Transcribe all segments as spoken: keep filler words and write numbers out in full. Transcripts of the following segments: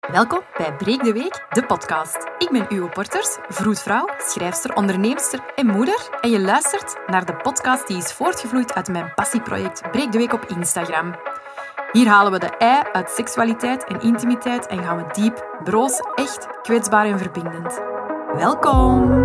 Welkom bij Breek de Week, de podcast. Ik ben Uwe Porters, vroedvrouw, schrijfster, onderneemster en moeder. En je luistert naar de podcast die is voortgevloeid uit mijn passieproject Breek de Week op Instagram. Hier halen we de ei uit seksualiteit en intimiteit en gaan we diep, broos, echt, kwetsbaar en verbindend. Welkom!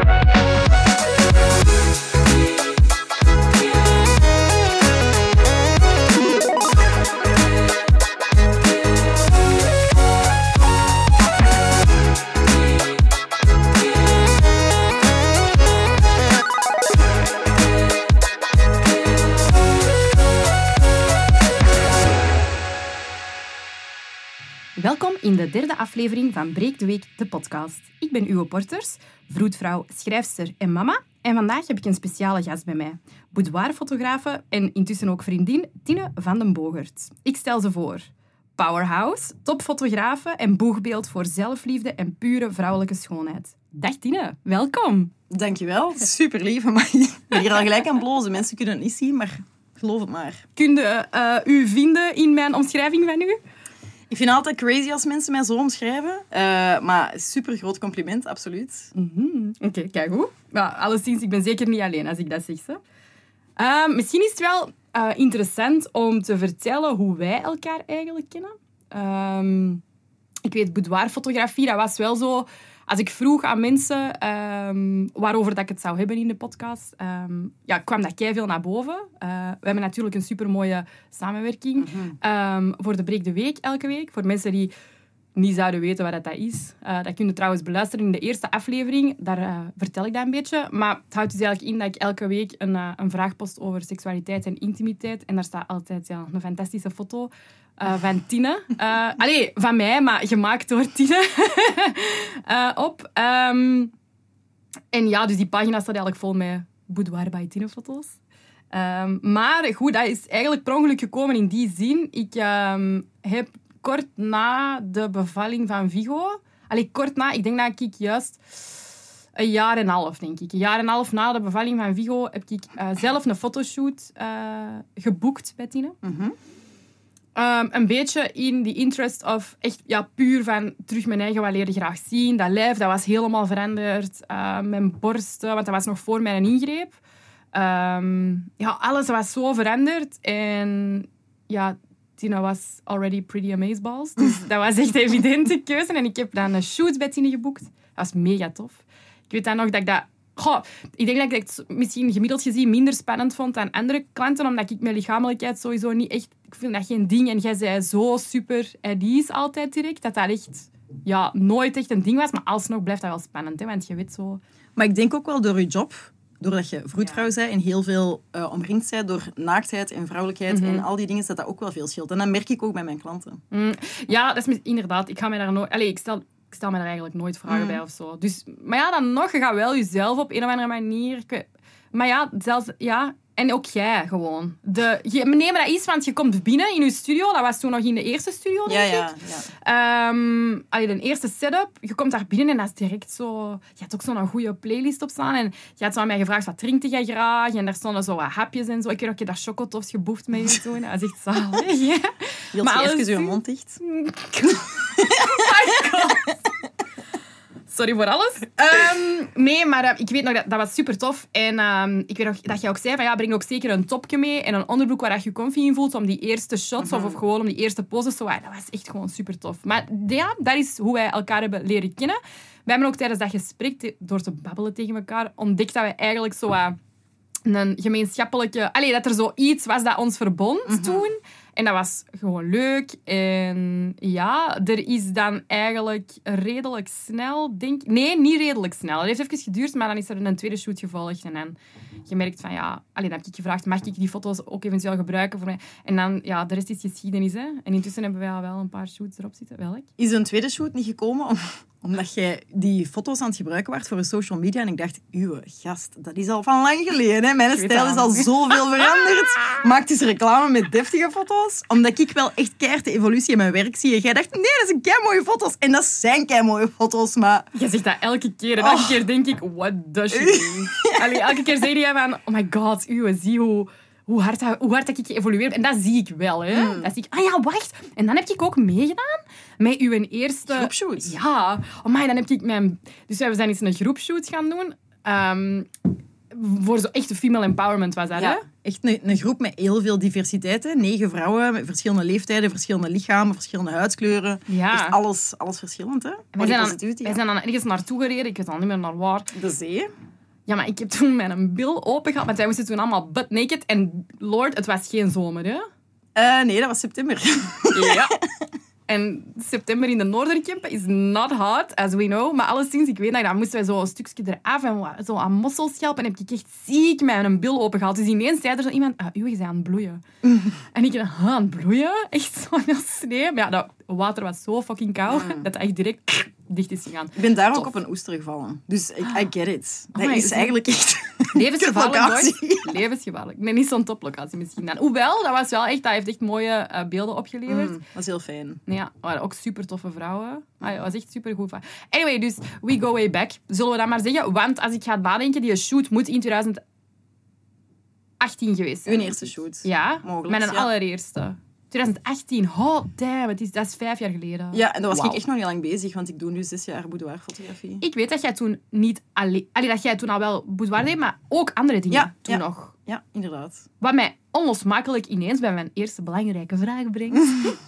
Welkom in de derde aflevering van Breek de Week, de podcast. Ik ben Uwe Porters, vroedvrouw, schrijfster en mama. En vandaag heb ik een speciale gast bij mij. Boudoirfotografe en intussen ook vriendin Tine van den Bogert. Ik stel ze voor. Powerhouse, topfotografe en boegbeeld voor zelfliefde en pure vrouwelijke schoonheid. Dag Tine, welkom. Dankjewel, super lief. Maar ik ben hier al gelijk aan blozen. Mensen kunnen het niet zien, maar geloof het maar. Kun je uh, u vinden in mijn omschrijving van u? Ik vind het altijd crazy als mensen mij zo omschrijven. Uh, maar super groot compliment, absoluut. Mm-hmm. Oké, okay, kijk hoe. Nou, alleszins, ik ben zeker niet alleen als ik dat zeg. Zo. Uh, misschien is het wel uh, interessant om te vertellen hoe wij elkaar eigenlijk kennen. Um, ik weet, boudoirfotografie, dat was wel zo... Als ik vroeg aan mensen um, waarover dat ik het zou hebben in de podcast, um, ja, kwam dat keiveel naar boven. Uh, we hebben natuurlijk een supermooie samenwerking mm-hmm. um, voor de Breek de Week elke week. Voor mensen die niet zouden weten wat dat is. Uh, dat kun je trouwens beluisteren in de eerste aflevering. Daar uh, vertel ik dat een beetje. Maar het houdt dus eigenlijk in dat ik elke week een, uh, een vraag post over seksualiteit en intimiteit. En daar staat altijd ja, een fantastische foto uh, van Tine. Uh, allee, van mij, maar gemaakt door Tine. uh, op. Um, en ja, dus die pagina staat eigenlijk vol met Boudoir by Tine foto's. Um, maar goed, dat is eigenlijk per ongeluk gekomen in die zin. Ik um, heb... Kort na de bevalling van Vigo... Allee, kort na, ik denk dat ik juist een jaar en een half, denk ik. Een jaar en een half na de bevalling van Vigo heb ik uh, zelf een fotoshoot uh, geboekt bij Tine. Mm-hmm. Um, een beetje in the interest of echt ja, puur van terug mijn eigen wat leren graag zien. Dat lijf, dat was helemaal veranderd. Uh, mijn borsten, want dat was nog voor mijn ingreep. Um, ja, alles was zo veranderd. En ja... Tine was already pretty amazeballs. Dus dat was echt een evidente keuze. En ik heb dan een shoot bij Tine geboekt. Dat was mega tof. Ik weet dan nog dat ik dat... Goh, ik denk dat ik het misschien gemiddeld gezien minder spannend vond dan andere klanten, omdat ik mijn lichamelijkheid sowieso niet echt... Ik vind dat geen ding. En jij zei zo super at ease altijd direct, dat dat echt ja, nooit echt een ding was. Maar alsnog blijft dat wel spannend, hè, want je weet zo... Maar ik denk ook wel door je job... Doordat je vroedvrouw bent en heel veel uh, omringd bent door naaktheid en vrouwelijkheid mm-hmm. en al die dingen, dat dat ook wel veel scheelt. En dat merk ik ook bij mijn klanten. Mm, ja, dat is inderdaad. Ik ga mij daar nooit... Allee, ik stel, ik stel me daar eigenlijk nooit vragen mm. bij of zo. Dus, maar ja, dan nog, je gaat wel jezelf op een of andere manier... Maar ja, zelfs... Ja, en ook jij gewoon. De, je, neem dat eens, want je komt binnen in je studio. Dat was toen nog in de eerste studio, denk ja, ik. Ja, ja. Um, allee, de eerste setup. Je komt daar binnen en dat is direct zo... Je had ook zo'n goede playlist op staan. En je had zo aan mij gevraagd, wat drinkt jij graag? En daar stonden zo wat hapjes en zo. Ik weet ook, je dat chocotofs geboefd met je toen. Dat is echt zalig. Ja. Hield je even je mond dicht? Oh my god. Sorry voor alles. Um, nee, maar uh, ik weet nog, dat, dat was super tof. En um, ik weet nog dat jij ook zei, van, ja, breng ook zeker een topje mee en een onderbroek waar je je comfy in voelt, om die eerste shots mm-hmm. of, of gewoon om die eerste poses. Zo, dat was echt gewoon super tof. Maar ja, dat is hoe wij elkaar hebben leren kennen. We hebben ook tijdens dat gesprek, door te babbelen tegen elkaar, ontdekt dat we eigenlijk zo uh, een gemeenschappelijke... Allee, dat er zoiets was dat ons verbond mm-hmm. toen. En dat was gewoon leuk. En ja, er is dan eigenlijk redelijk snel, denk ik... Nee, niet redelijk snel. Het heeft even geduurd, maar dan is er een tweede shoot gevolgd. En dan je merkt van, ja... Allee, dan heb ik gevraagd, mag ik die foto's ook eventueel gebruiken voor mij? En dan, ja, de rest is geschiedenis, hè. En intussen hebben wij al wel een paar shoots erop zitten. Welk? Is een tweede shoot niet gekomen om, omdat jij die foto's aan het gebruiken was voor je social media? En ik dacht, uw gast, dat is al van lang geleden, hè. Mijn stijl is al zoveel veranderd. Maakt dus reclame met deftige foto's. Omdat ik wel echt keihard de evolutie in mijn werk zie. En jij dacht, nee, dat zijn keimooie foto's. En dat zijn keimooie foto's, maar... Je zegt dat elke keer. En elke oh. keer denk ik, what does she mean? Allee, elke keer zei jij van, oh my god, uw, zie hoe hoe hard, dat, hoe hard dat ik geëvolueerd ben. En dat zie ik wel. Hè. Mm. Dat zie ik, ah ja, wacht. En dan heb ik ook meegedaan met uw eerste... Groepshoot. Ja. Oh my, dan heb ik mijn... Dus we zijn eens een groepshoot gaan doen. Um, voor zo echt female empowerment was dat, ja, hè? Echt een, een groep met heel veel diversiteit. Hè. Negen vrouwen met verschillende leeftijden, verschillende lichamen, verschillende huidskleuren. Ja. Echt alles, alles verschillend, hè? Wij zijn, dan, wij zijn dan ergens naartoe gereden. Ik weet al niet meer naar waar. De zee. Ja, maar ik heb toen mijn bil open gehad. Want wij moesten toen allemaal butt naked. En lord, het was geen zomer, hè? Uh, nee, dat was september. Ja. En september in de Noorderkempen is not hot, as we know. Maar alleszins, ik weet dat, dan moesten wij zo een stukje eraf en zo aan mosselschelp. En heb ik echt ziek mijn bil opengehaald. Dus ineens zei er zo iemand, ah, u is aan het bloeien. En ik dacht, ah, aan het bloeien? Echt zo heel sneeuw. Maar ja, dat water was zo fucking koud, mm. dat het echt direct dicht is gegaan. Ik ben daar Tof. ook op een oester gevallen. Dus ik, I get it. Dat oh is eigenlijk echt... Levensgevaarlijk, boys. Levensgevaarlijk. Nee, niet zo'n toplocatie misschien dan. Hoewel, dat was wel echt... Dat heeft echt mooie uh, beelden opgeleverd. Mm, dat was heel fijn. Ja, waren ook super toffe vrouwen. Ah, ja, dat was echt super goed. Anyway, dus we go way back. Zullen we dat maar zeggen? Want als ik ga nadenken, die shoot moet in twintig achttien geweest zijn. Uw eerste shoot. Ja, mogelijk. Mijn ja. allereerste. twintig achttien. Oh, damn. Het is, dat is vijf jaar geleden. Ja, en daar was wow. ik echt nog niet lang bezig, want ik doe nu zes jaar boudoirfotografie. Ik weet dat jij toen niet alleen... Allee, dat jij toen al wel boudoir deed, maar ook andere dingen ja, toen ja. nog. Ja, inderdaad. Wat mij onlosmakelijk ineens bij mijn eerste belangrijke vraag brengt.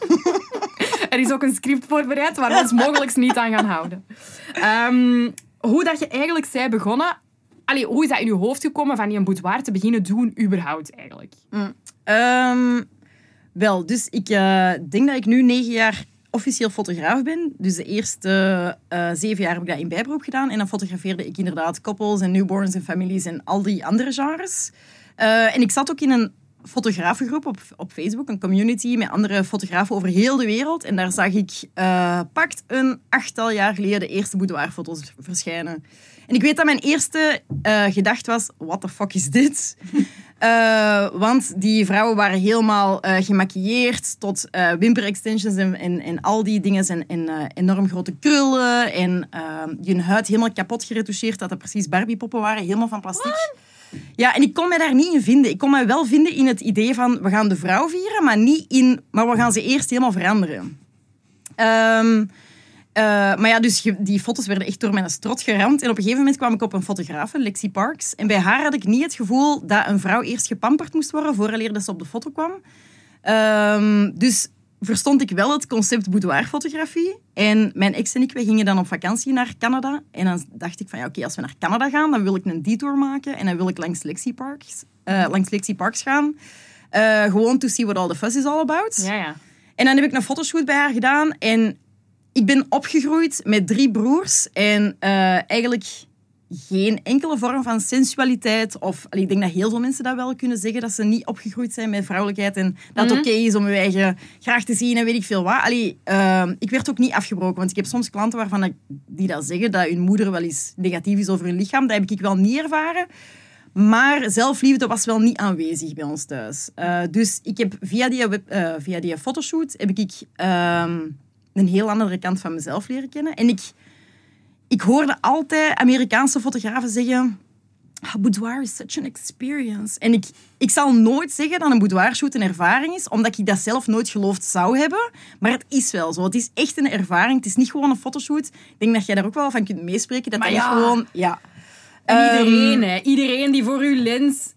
Er is ook een script voorbereid waar we ons mogelijk niet aan gaan houden. Um, hoe dat je eigenlijk zij begonnen... Allee, hoe is dat in je hoofd gekomen van die een boudoir te beginnen doen überhaupt eigenlijk? Mm. Um, wel, dus ik uh, denk dat ik nu negen jaar officieel fotograaf ben. Dus de eerste uh, zeven jaar heb ik dat in bijberoep gedaan. En dan fotografeerde ik inderdaad koppels en newborns en families en al die andere genres. Uh, en ik zat ook in een fotografengroep op, op Facebook, een community met andere fotografen over heel de wereld. En daar zag ik uh, pakt een achttal jaar geleden de eerste boudoirfoto's verschijnen. En ik weet dat mijn eerste uh, gedachte was, what the fuck is dit? Uh, want die vrouwen waren helemaal uh, gemaquilleerd tot uh, wimper-extensions en, en, en al die dingen. En, en uh, enorm grote krullen. En uh, hun huid helemaal kapot geretoucheerd, dat dat precies Barbiepoppen waren, helemaal van plastic. What? Ja, en ik kon mij daar niet in vinden. Ik kon mij wel vinden in het idee van, we gaan de vrouw vieren, maar niet in, maar we gaan ze eerst helemaal veranderen. Um, Uh, maar ja, dus die foto's werden echt door mijn strot geramd. En op een gegeven moment kwam ik op een fotografe, Lexi Parks. En bij haar had ik niet het gevoel dat een vrouw eerst gepamperd moest worden vooraleer dat ze op de foto kwam. Um, dus verstond ik wel het concept boudoirfotografie. En mijn ex en ik, wij gingen dan op vakantie naar Canada. En dan dacht ik van, ja, oké, okay, als we naar Canada gaan, dan wil ik een detour maken. En dan wil ik langs Lexi Parks, uh, langs Lexi Parks gaan. Uh, gewoon to see what all the fuss is all about. Ja, ja. En dan heb ik een fotoshoot bij haar gedaan. En ik ben opgegroeid met drie broers en uh, eigenlijk geen enkele vorm van sensualiteit. Of, allee, ik denk dat heel veel mensen dat wel kunnen zeggen, dat ze niet opgegroeid zijn met vrouwelijkheid en dat het mm-hmm. oké okay is om je eigen graag te zien en weet ik veel wat. Allee, uh, ik werd ook niet afgebroken, want ik heb soms klanten waarvan ik, die dat zeggen, dat hun moeder wel eens negatief is over hun lichaam. Dat heb ik wel niet ervaren. Maar zelfliefde was wel niet aanwezig bij ons thuis. Uh, dus ik heb via die, web, uh, via die fotoshoot heb ik... Uh, een heel andere kant van mezelf leren kennen. En ik, ik hoorde altijd Amerikaanse fotografen zeggen, oh, boudoir is such an experience. En ik, ik zal nooit zeggen dat een boudoirshoot een ervaring is, omdat ik dat zelf nooit geloofd zou hebben. Maar het is wel zo. Het is echt een ervaring. Het is niet gewoon een fotoshoot. Ik denk dat jij daar ook wel van kunt meespreken. Dat maar dat ja. gewoon... Ja. En iedereen, hè. Iedereen die voor uw lens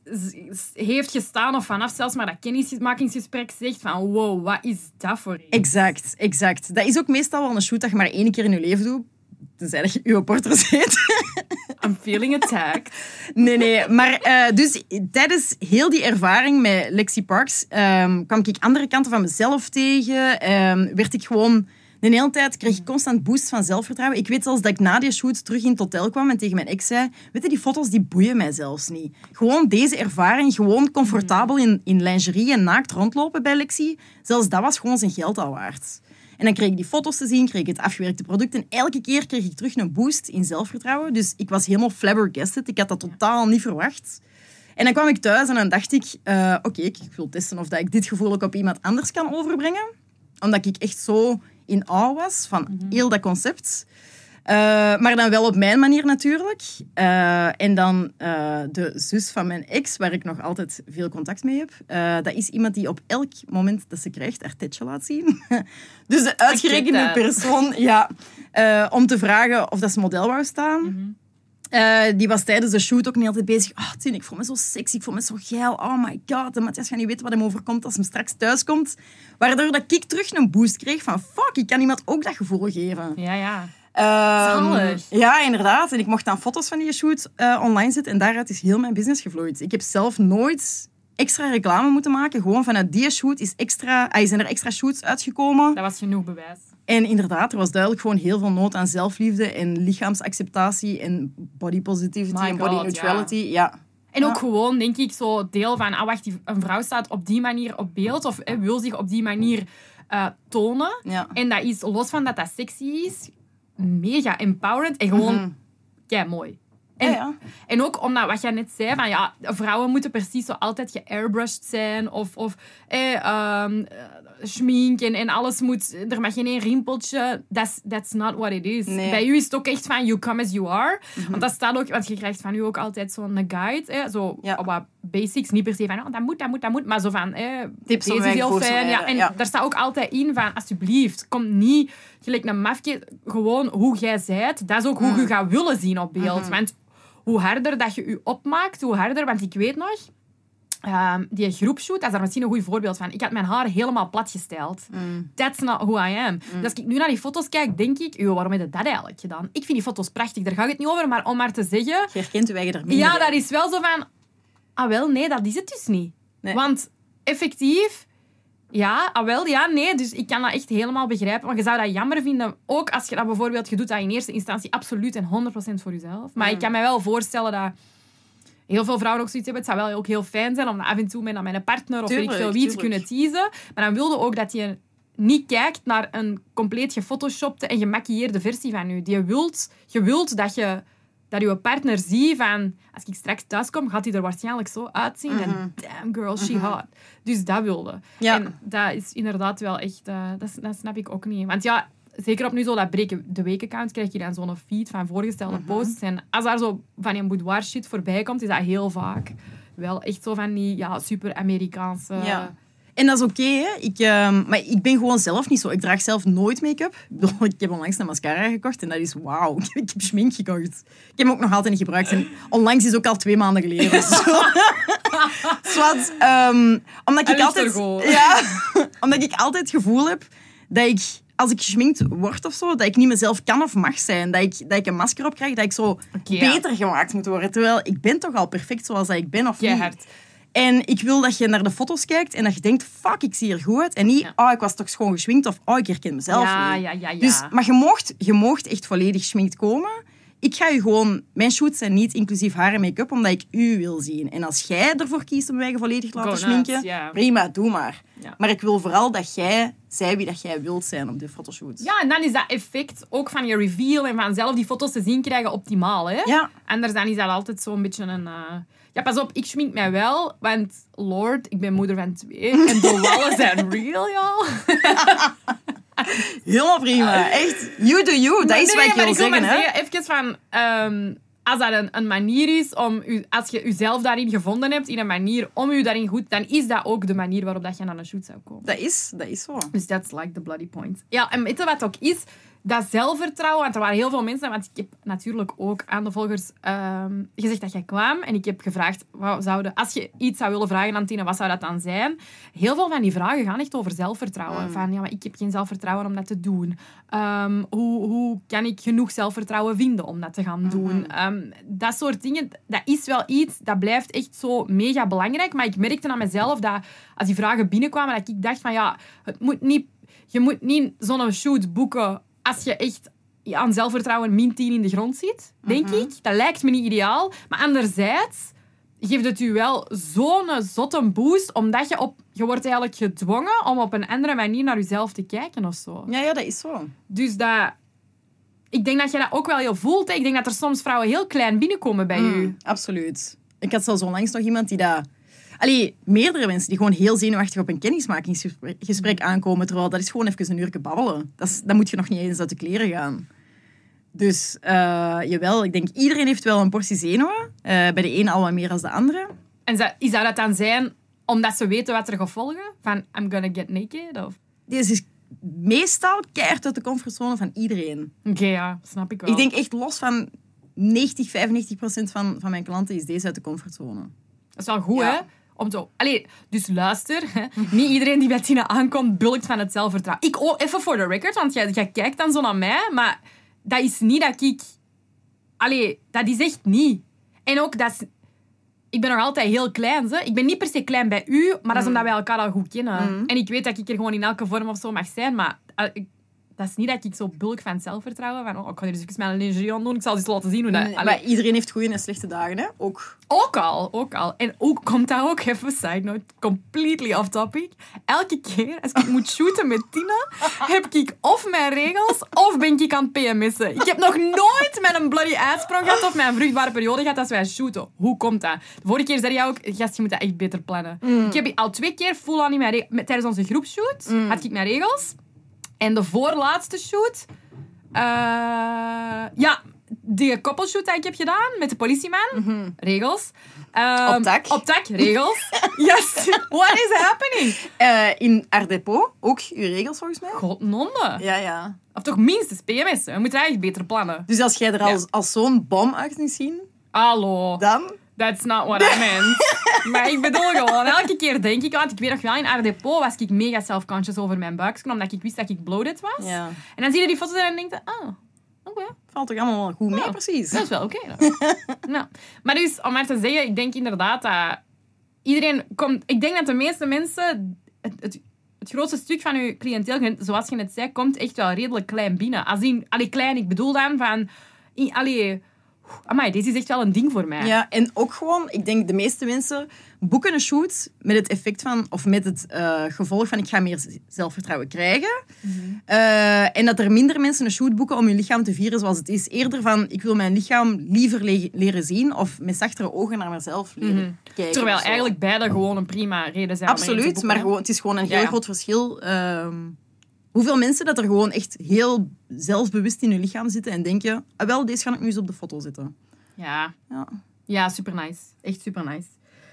heeft gestaan of vanaf zelfs maar dat kennismakingsgesprek zegt van wow, wat is dat voor een? Exact, exact. Dat is ook meestal wel een shoot dat je maar één keer in je leven doet. Tenzij dat je je portret ziet. I'm feeling attacked. Nee, nee. Maar uh, dus tijdens heel die ervaring met Lexi Parks um, kwam ik andere kanten van mezelf tegen. Um, werd ik gewoon... De hele tijd kreeg ik constant boost van zelfvertrouwen. Ik weet zelfs dat ik na die shoot terug in het hotel kwam en tegen mijn ex zei, weet je, die foto's die boeien mij zelfs niet. Gewoon deze ervaring, gewoon comfortabel in, in lingerie en naakt rondlopen bij Lexi, zelfs dat was gewoon zijn geld al waard. En dan kreeg ik die foto's te zien, kreeg ik het afgewerkte product en elke keer kreeg ik terug een boost in zelfvertrouwen. Dus ik was helemaal flabbergasted. Ik had dat totaal niet verwacht. En dan kwam ik thuis en dan dacht ik, uh, oké, okay, ik wil testen of dat ik dit gevoel ook op iemand anders kan overbrengen. Omdat ik echt zo in awe was van heel dat concept. Uh, maar dan wel op mijn manier natuurlijk. Uh, en dan uh, de zus van mijn ex, waar ik nog altijd veel contact mee heb. Uh, dat is iemand die op elk moment dat ze krijgt haar tetje laat zien. Dus de uitgerekende persoon, ja, uh, om te vragen of dat ze model wou staan. Mm-hmm. Uh, die was tijdens de shoot ook niet altijd bezig. Oh, Tien, ik voel me zo sexy, ik voel me zo geil. Oh my god, en Matthias gaat niet weten wat hem overkomt als hij straks thuis komt. Waardoor dat ik terug een boost kreeg van fuck, ik kan iemand ook dat gevoel geven. Ja, ja. Um, ja, inderdaad. En ik mocht dan foto's van die shoot uh, online zetten en daaruit is heel mijn business gevloeid. Ik heb zelf nooit extra reclame moeten maken. Gewoon vanuit die shoot is extra, uh, zijn er extra shoots uitgekomen. Dat was genoeg bewijs. En inderdaad, er was duidelijk gewoon heel veel nood aan zelfliefde en lichaamsacceptatie en body positivity en body neutrality. Ja. ja. En ook ja. gewoon, denk ik, zo deel van... Ah, wacht, een vrouw staat op die manier op beeld of eh, wil zich op die manier uh, tonen. Ja. En dat is, los van dat dat sexy is, mega empowerend en gewoon mm-hmm. kei mooi. En, ja, ja. en ook omdat wat jij net zei, van ja, vrouwen moeten precies zo altijd geairbrushed zijn of, of eh, um, schmink en, en alles moet... Er mag geen één rimpeltje. That's, that's not what it is. Nee. Bij u is het ook echt van you come as you are. Mm-hmm. Want dat staat ook... Want je krijgt van u ook altijd zo'n guide. Eh, zo ja. op wat basics. Niet per se van oh, dat moet, dat moet, dat moet. Maar zo van... Eh, Tips deze is heel fijn. Ja, en ja. daar staat ook altijd in van alsjeblieft, kom niet gelijk een mafje. Gewoon hoe jij zijt. Dat is ook hoe mm. je gaat willen zien op beeld. Mm-hmm. Want hoe harder dat je je opmaakt, hoe harder... Want ik weet nog... Um, die groepshoot, dat is daar misschien een goed voorbeeld van. Ik had mijn haar helemaal plat gesteld. Mm. That's not who I am. Mm. Dus als ik nu naar die foto's kijk, denk ik... Yo, waarom heb je dat eigenlijk gedaan? Ik vind die foto's prachtig, daar ga ik het niet over. Maar om maar te zeggen... Je herkent je eigen er minder. Ja, dat is wel zo van... Ah wel, nee, dat is het dus niet. Nee. Want effectief... Ja, ah wel, ja, nee. Dus ik kan dat echt helemaal begrijpen. Want je zou dat jammer vinden. Ook als je dat bijvoorbeeld... Je doet dat in eerste instantie absoluut en honderd procent voor jezelf. Maar mm. ik kan me wel voorstellen dat... Heel veel vrouwen ook zoiets hebben. Het zou wel ook heel fijn zijn om dat af en toe met mijn partner of tuurlijk, weet ik veel wie te kunnen teasen. Maar dan wilde ook dat je niet kijkt naar een compleet gefotoshopte en gemaquilleerde versie van je. Die wilt, je wilt dat je, dat je partner ziet van... Als ik straks thuis kom, gaat hij er waarschijnlijk zo uitzien. Mm-hmm. En damn girl, she mm-hmm. hot. Dus dat wilde. Ja. En dat is inderdaad wel echt... Uh, dat, dat snap ik ook niet. Want ja... Zeker op nu zo dat breken de weekaccount krijg je dan zo'n feed van voorgestelde mm-hmm. posts. En als daar zo van een boudoir shit voorbij komt, is dat heel vaak wel echt zo van die ja, super Amerikaanse... Ja. En dat is oké, okay, hè. Ik, uh, maar ik ben gewoon zelf niet zo. Ik draag zelf nooit make-up. Ik heb onlangs een mascara gekocht en dat is wauw. Ik heb schmink gekocht. Ik heb hem ook nog altijd niet gebruikt. En onlangs is ook al twee maanden geleden. Dus Zwat, um, omdat ik altijd... Ja, omdat ik altijd het gevoel heb dat ik... Als ik geschminkt word of zo, dat ik niet mezelf kan of mag zijn. Dat ik, dat ik een masker op krijg, dat ik zo okay, beter ja. gemaakt moet worden. Terwijl ik ben toch al perfect zoals dat ik ben of niet. Hard. En ik wil dat je naar de foto's kijkt en dat je denkt, fuck, ik zie er goed uit. En niet, ja. oh, ik was toch schoon geschminkt of oh, ik herken mezelf ja, niet. Ja, ja, ja. Dus, maar je moogt, je moogt echt volledig geschminkt komen. Ik ga je gewoon... Mijn shoots zijn niet inclusief haar en make-up, omdat ik u wil zien. En als jij ervoor kiest om mij volledig te laten schminken, yeah. prima, doe maar. Ja. Maar ik wil vooral dat jij zij wie dat jij wilt zijn op de fotoshoot. Ja, en dan is dat effect ook van je reveal en van zelf die foto's te zien krijgen optimaal. Hè? Ja. Anders dan is dat altijd zo'n beetje een... Uh... Ja, pas op, ik schmink mij wel, want Lord, ik ben moeder van twee en de wallen zijn real, joh. Helemaal prima. Echt, you do you. Dat is nee, wat ik wil ik zeggen. Hè? Zeggen, even van... Um, als dat een, een manier is om... U, als je jezelf daarin gevonden hebt, in een manier om je daarin goed... Dan is dat ook de manier waarop dat je naar een shoot zou komen. Dat is, dat is zo. Dus that's like the bloody point. Ja, en weet je wat ook is? Dat zelfvertrouwen, want er waren heel veel mensen... Want ik heb natuurlijk ook aan de volgers um, gezegd dat jij kwam. En ik heb gevraagd, wat zouden, als je iets zou willen vragen aan Tina, wat zou dat dan zijn? Heel veel van die vragen gaan echt over zelfvertrouwen. Mm. Van, ja, maar ik heb geen zelfvertrouwen om dat te doen. Um, hoe, hoe kan ik genoeg zelfvertrouwen vinden om dat te gaan doen? Mm-hmm. Um, dat soort dingen, dat is wel iets, dat blijft echt zo mega belangrijk. Maar ik merkte aan mezelf dat als die vragen binnenkwamen, dat ik dacht van, ja, het moet niet, je moet niet zo'n shoot boeken als je echt aan zelfvertrouwen min tien in de grond zit, denk mm-hmm. ik. Dat lijkt me niet ideaal. Maar anderzijds geeft het u wel zo'n zotte boost, omdat je op... Je wordt eigenlijk gedwongen om op een andere manier naar jezelf te kijken of zo. Ja, ja, dat is zo. Dus dat... Ik denk dat je dat ook wel heel voelt. Hè. Ik denk dat er soms vrouwen heel klein binnenkomen bij mm, u. Absoluut. Ik had zelfs onlangs nog iemand die dat... Allee, meerdere mensen die gewoon heel zenuwachtig op een kennismakingsgesprek aankomen, terwijl dat is gewoon even een uurtje babbelen. Dat, is, dat moet je nog niet eens uit de kleren gaan. Dus uh, jawel, ik denk iedereen heeft wel een portie zenuwen. Uh, bij de een al wat meer dan de andere. En zou, zou dat dan zijn omdat ze weten wat er gaat volgen? Van, I'm gonna get naked? Of? Dit is meestal keihard uit de comfortzone van iedereen. Oké, okay, ja, snap ik wel. Ik denk echt los van negentig, vijfennegentig procent van, van mijn klanten is deze uit de comfortzone. Dat is wel goed, ja. hè? Om te... Allee, dus luister. Hè. Niet iedereen die bij Tina aankomt, bulkt van het zelfvertrouwen. Ik ook, even voor de record, want jij, jij kijkt dan zo naar mij, maar dat is niet dat ik... Allee, dat is echt niet. En ook, dat is... Ik ben nog altijd heel klein. Hè. Ik ben niet per se klein bij u, maar dat is mm. omdat wij elkaar al goed kennen. Mm. En ik weet dat ik er gewoon in elke vorm of zo mag zijn, maar... Uh, ik, dat is niet dat ik zo bulk van zelfvertrouwen. Van, oh, ik ga hier dus even mijn lingerie aan doen. Ik zal eens laten zien hoe dat... Nee, maar iedereen heeft goede en slechte dagen, hè? Ook. Ook al, ook al. En ook komt dat ook, even side note, completely off topic. Elke keer als ik moet shooten met Tina, heb ik of mijn regels, of ben ik aan het P M S'en. Ik heb nog nooit met een bloody uitsprong gehad of mijn vruchtbare periode gehad als wij shooten. Hoe komt dat? De vorige keer zei jij ook, gast, je moet dat echt beter plannen. Mm. Ik heb al twee keer full aan in mijn regels. Tijdens onze groepshoot mm. had ik mijn regels. En de voorlaatste shoot... Uh, ja, die koppelshoot die ik heb gedaan met de politieman. Mm-hmm. Regels. Um, op tak. Op tak, regels. Yes. What is happening? Uh, in Art Depot, ook uw regels volgens mij. Godnonde. Ja, ja. Of toch minstens P M S. We moeten eigenlijk beter plannen. Dus als jij er als, ja. als zo'n bom uit niet zien... Hallo. Dan... That's not what I meant. Maar ik bedoel gewoon, elke keer denk ik... Want ik weet nog wel, in Art Depot was ik mega self-conscious over mijn buiksken, omdat ik wist dat ik bloated was. Ja. En dan zie je die foto's en denk je... Ah, oké. Okay. Valt toch allemaal wel goed mee, ja, precies. Dat is wel oké. Okay, nou. Maar dus, om maar te zeggen, ik denk inderdaad dat... Iedereen komt... Ik denk dat de meeste mensen... Het, het, het grootste stuk van je cliënteel, zoals je net zei, komt echt wel redelijk klein binnen. Als in... Allee, klein, ik bedoel dan van... Allee... Amai, dit is echt wel een ding voor mij. Ja, en ook gewoon, ik denk de meeste mensen boeken een shoot met het effect van, of met het uh, gevolg van ik ga meer zelfvertrouwen krijgen. Mm-hmm. Uh, en dat er minder mensen een shoot boeken om hun lichaam te vieren zoals het is. Eerder van, ik wil mijn lichaam liever le- leren zien of met zachtere ogen naar mezelf leren mm-hmm. kijken. Terwijl eigenlijk beide gewoon een prima reden zijn. Absoluut, om te maar gewoon, het is gewoon een heel ja. groot verschil. Um, Hoeveel mensen dat er gewoon echt heel zelfbewust in hun lichaam zitten en denken, ah, wel, deze ga ik nu eens op de foto zetten. Ja, ja. ja super nice. Echt super nice.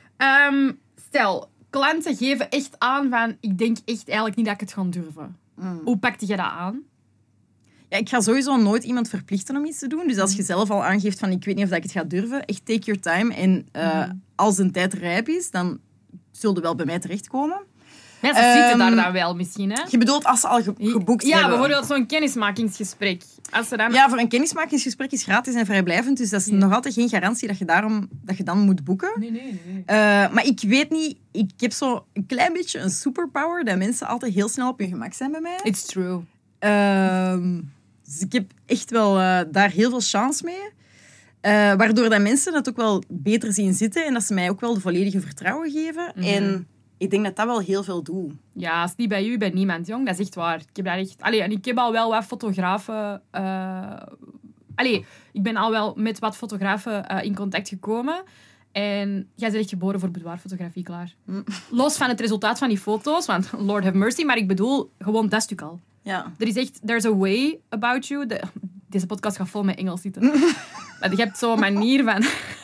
Um, stel, klanten geven echt aan van, ik denk echt eigenlijk niet dat ik het ga durven. Mm. Hoe pakte je dat aan? Ja, ik ga sowieso nooit iemand verplichten om iets te doen. Dus als je zelf al aangeeft van, ik weet niet of ik het ga durven, echt take your time. En uh, mm. als een tijd rijp is, dan zul je wel bij mij terechtkomen. Mensen um, zitten daar dan wel misschien, hè? Je bedoelt als ze al ge- geboekt ja, hebben. Ja, bijvoorbeeld zo'n kennismakingsgesprek. Als ze dan... Ja, voor een kennismakingsgesprek is gratis en vrijblijvend. Dus dat is ja. nog altijd geen garantie dat je, daarom, dat je dan moet boeken. Nee, nee, nee. Uh, maar ik weet niet... Ik heb zo een klein beetje een superpower dat mensen altijd heel snel op hun gemak zijn bij mij. It's true. Uh, dus ik heb echt wel uh, daar heel veel chance mee. Uh, waardoor dat mensen dat ook wel beter zien zitten en dat ze mij ook wel de volledige vertrouwen geven. Mm-hmm. En... Ik denk dat dat wel heel veel doet. Ja, als niet bij u, bij niemand, jong. Dat is echt waar. Ik heb daar echt... Allee, en ik heb al wel wat fotografen... Uh... Allee, ik ben al wel met wat fotografen uh, in contact gekomen. En jij bent echt geboren voor boudoirfotografie, klaar. Mm. Los van het resultaat van die foto's, want Lord have mercy, maar ik bedoel gewoon dat stuk al. Ja. Er is echt... There's a way about you. De, deze podcast gaat vol met Engels zitten. Maar je hebt zo'n manier van...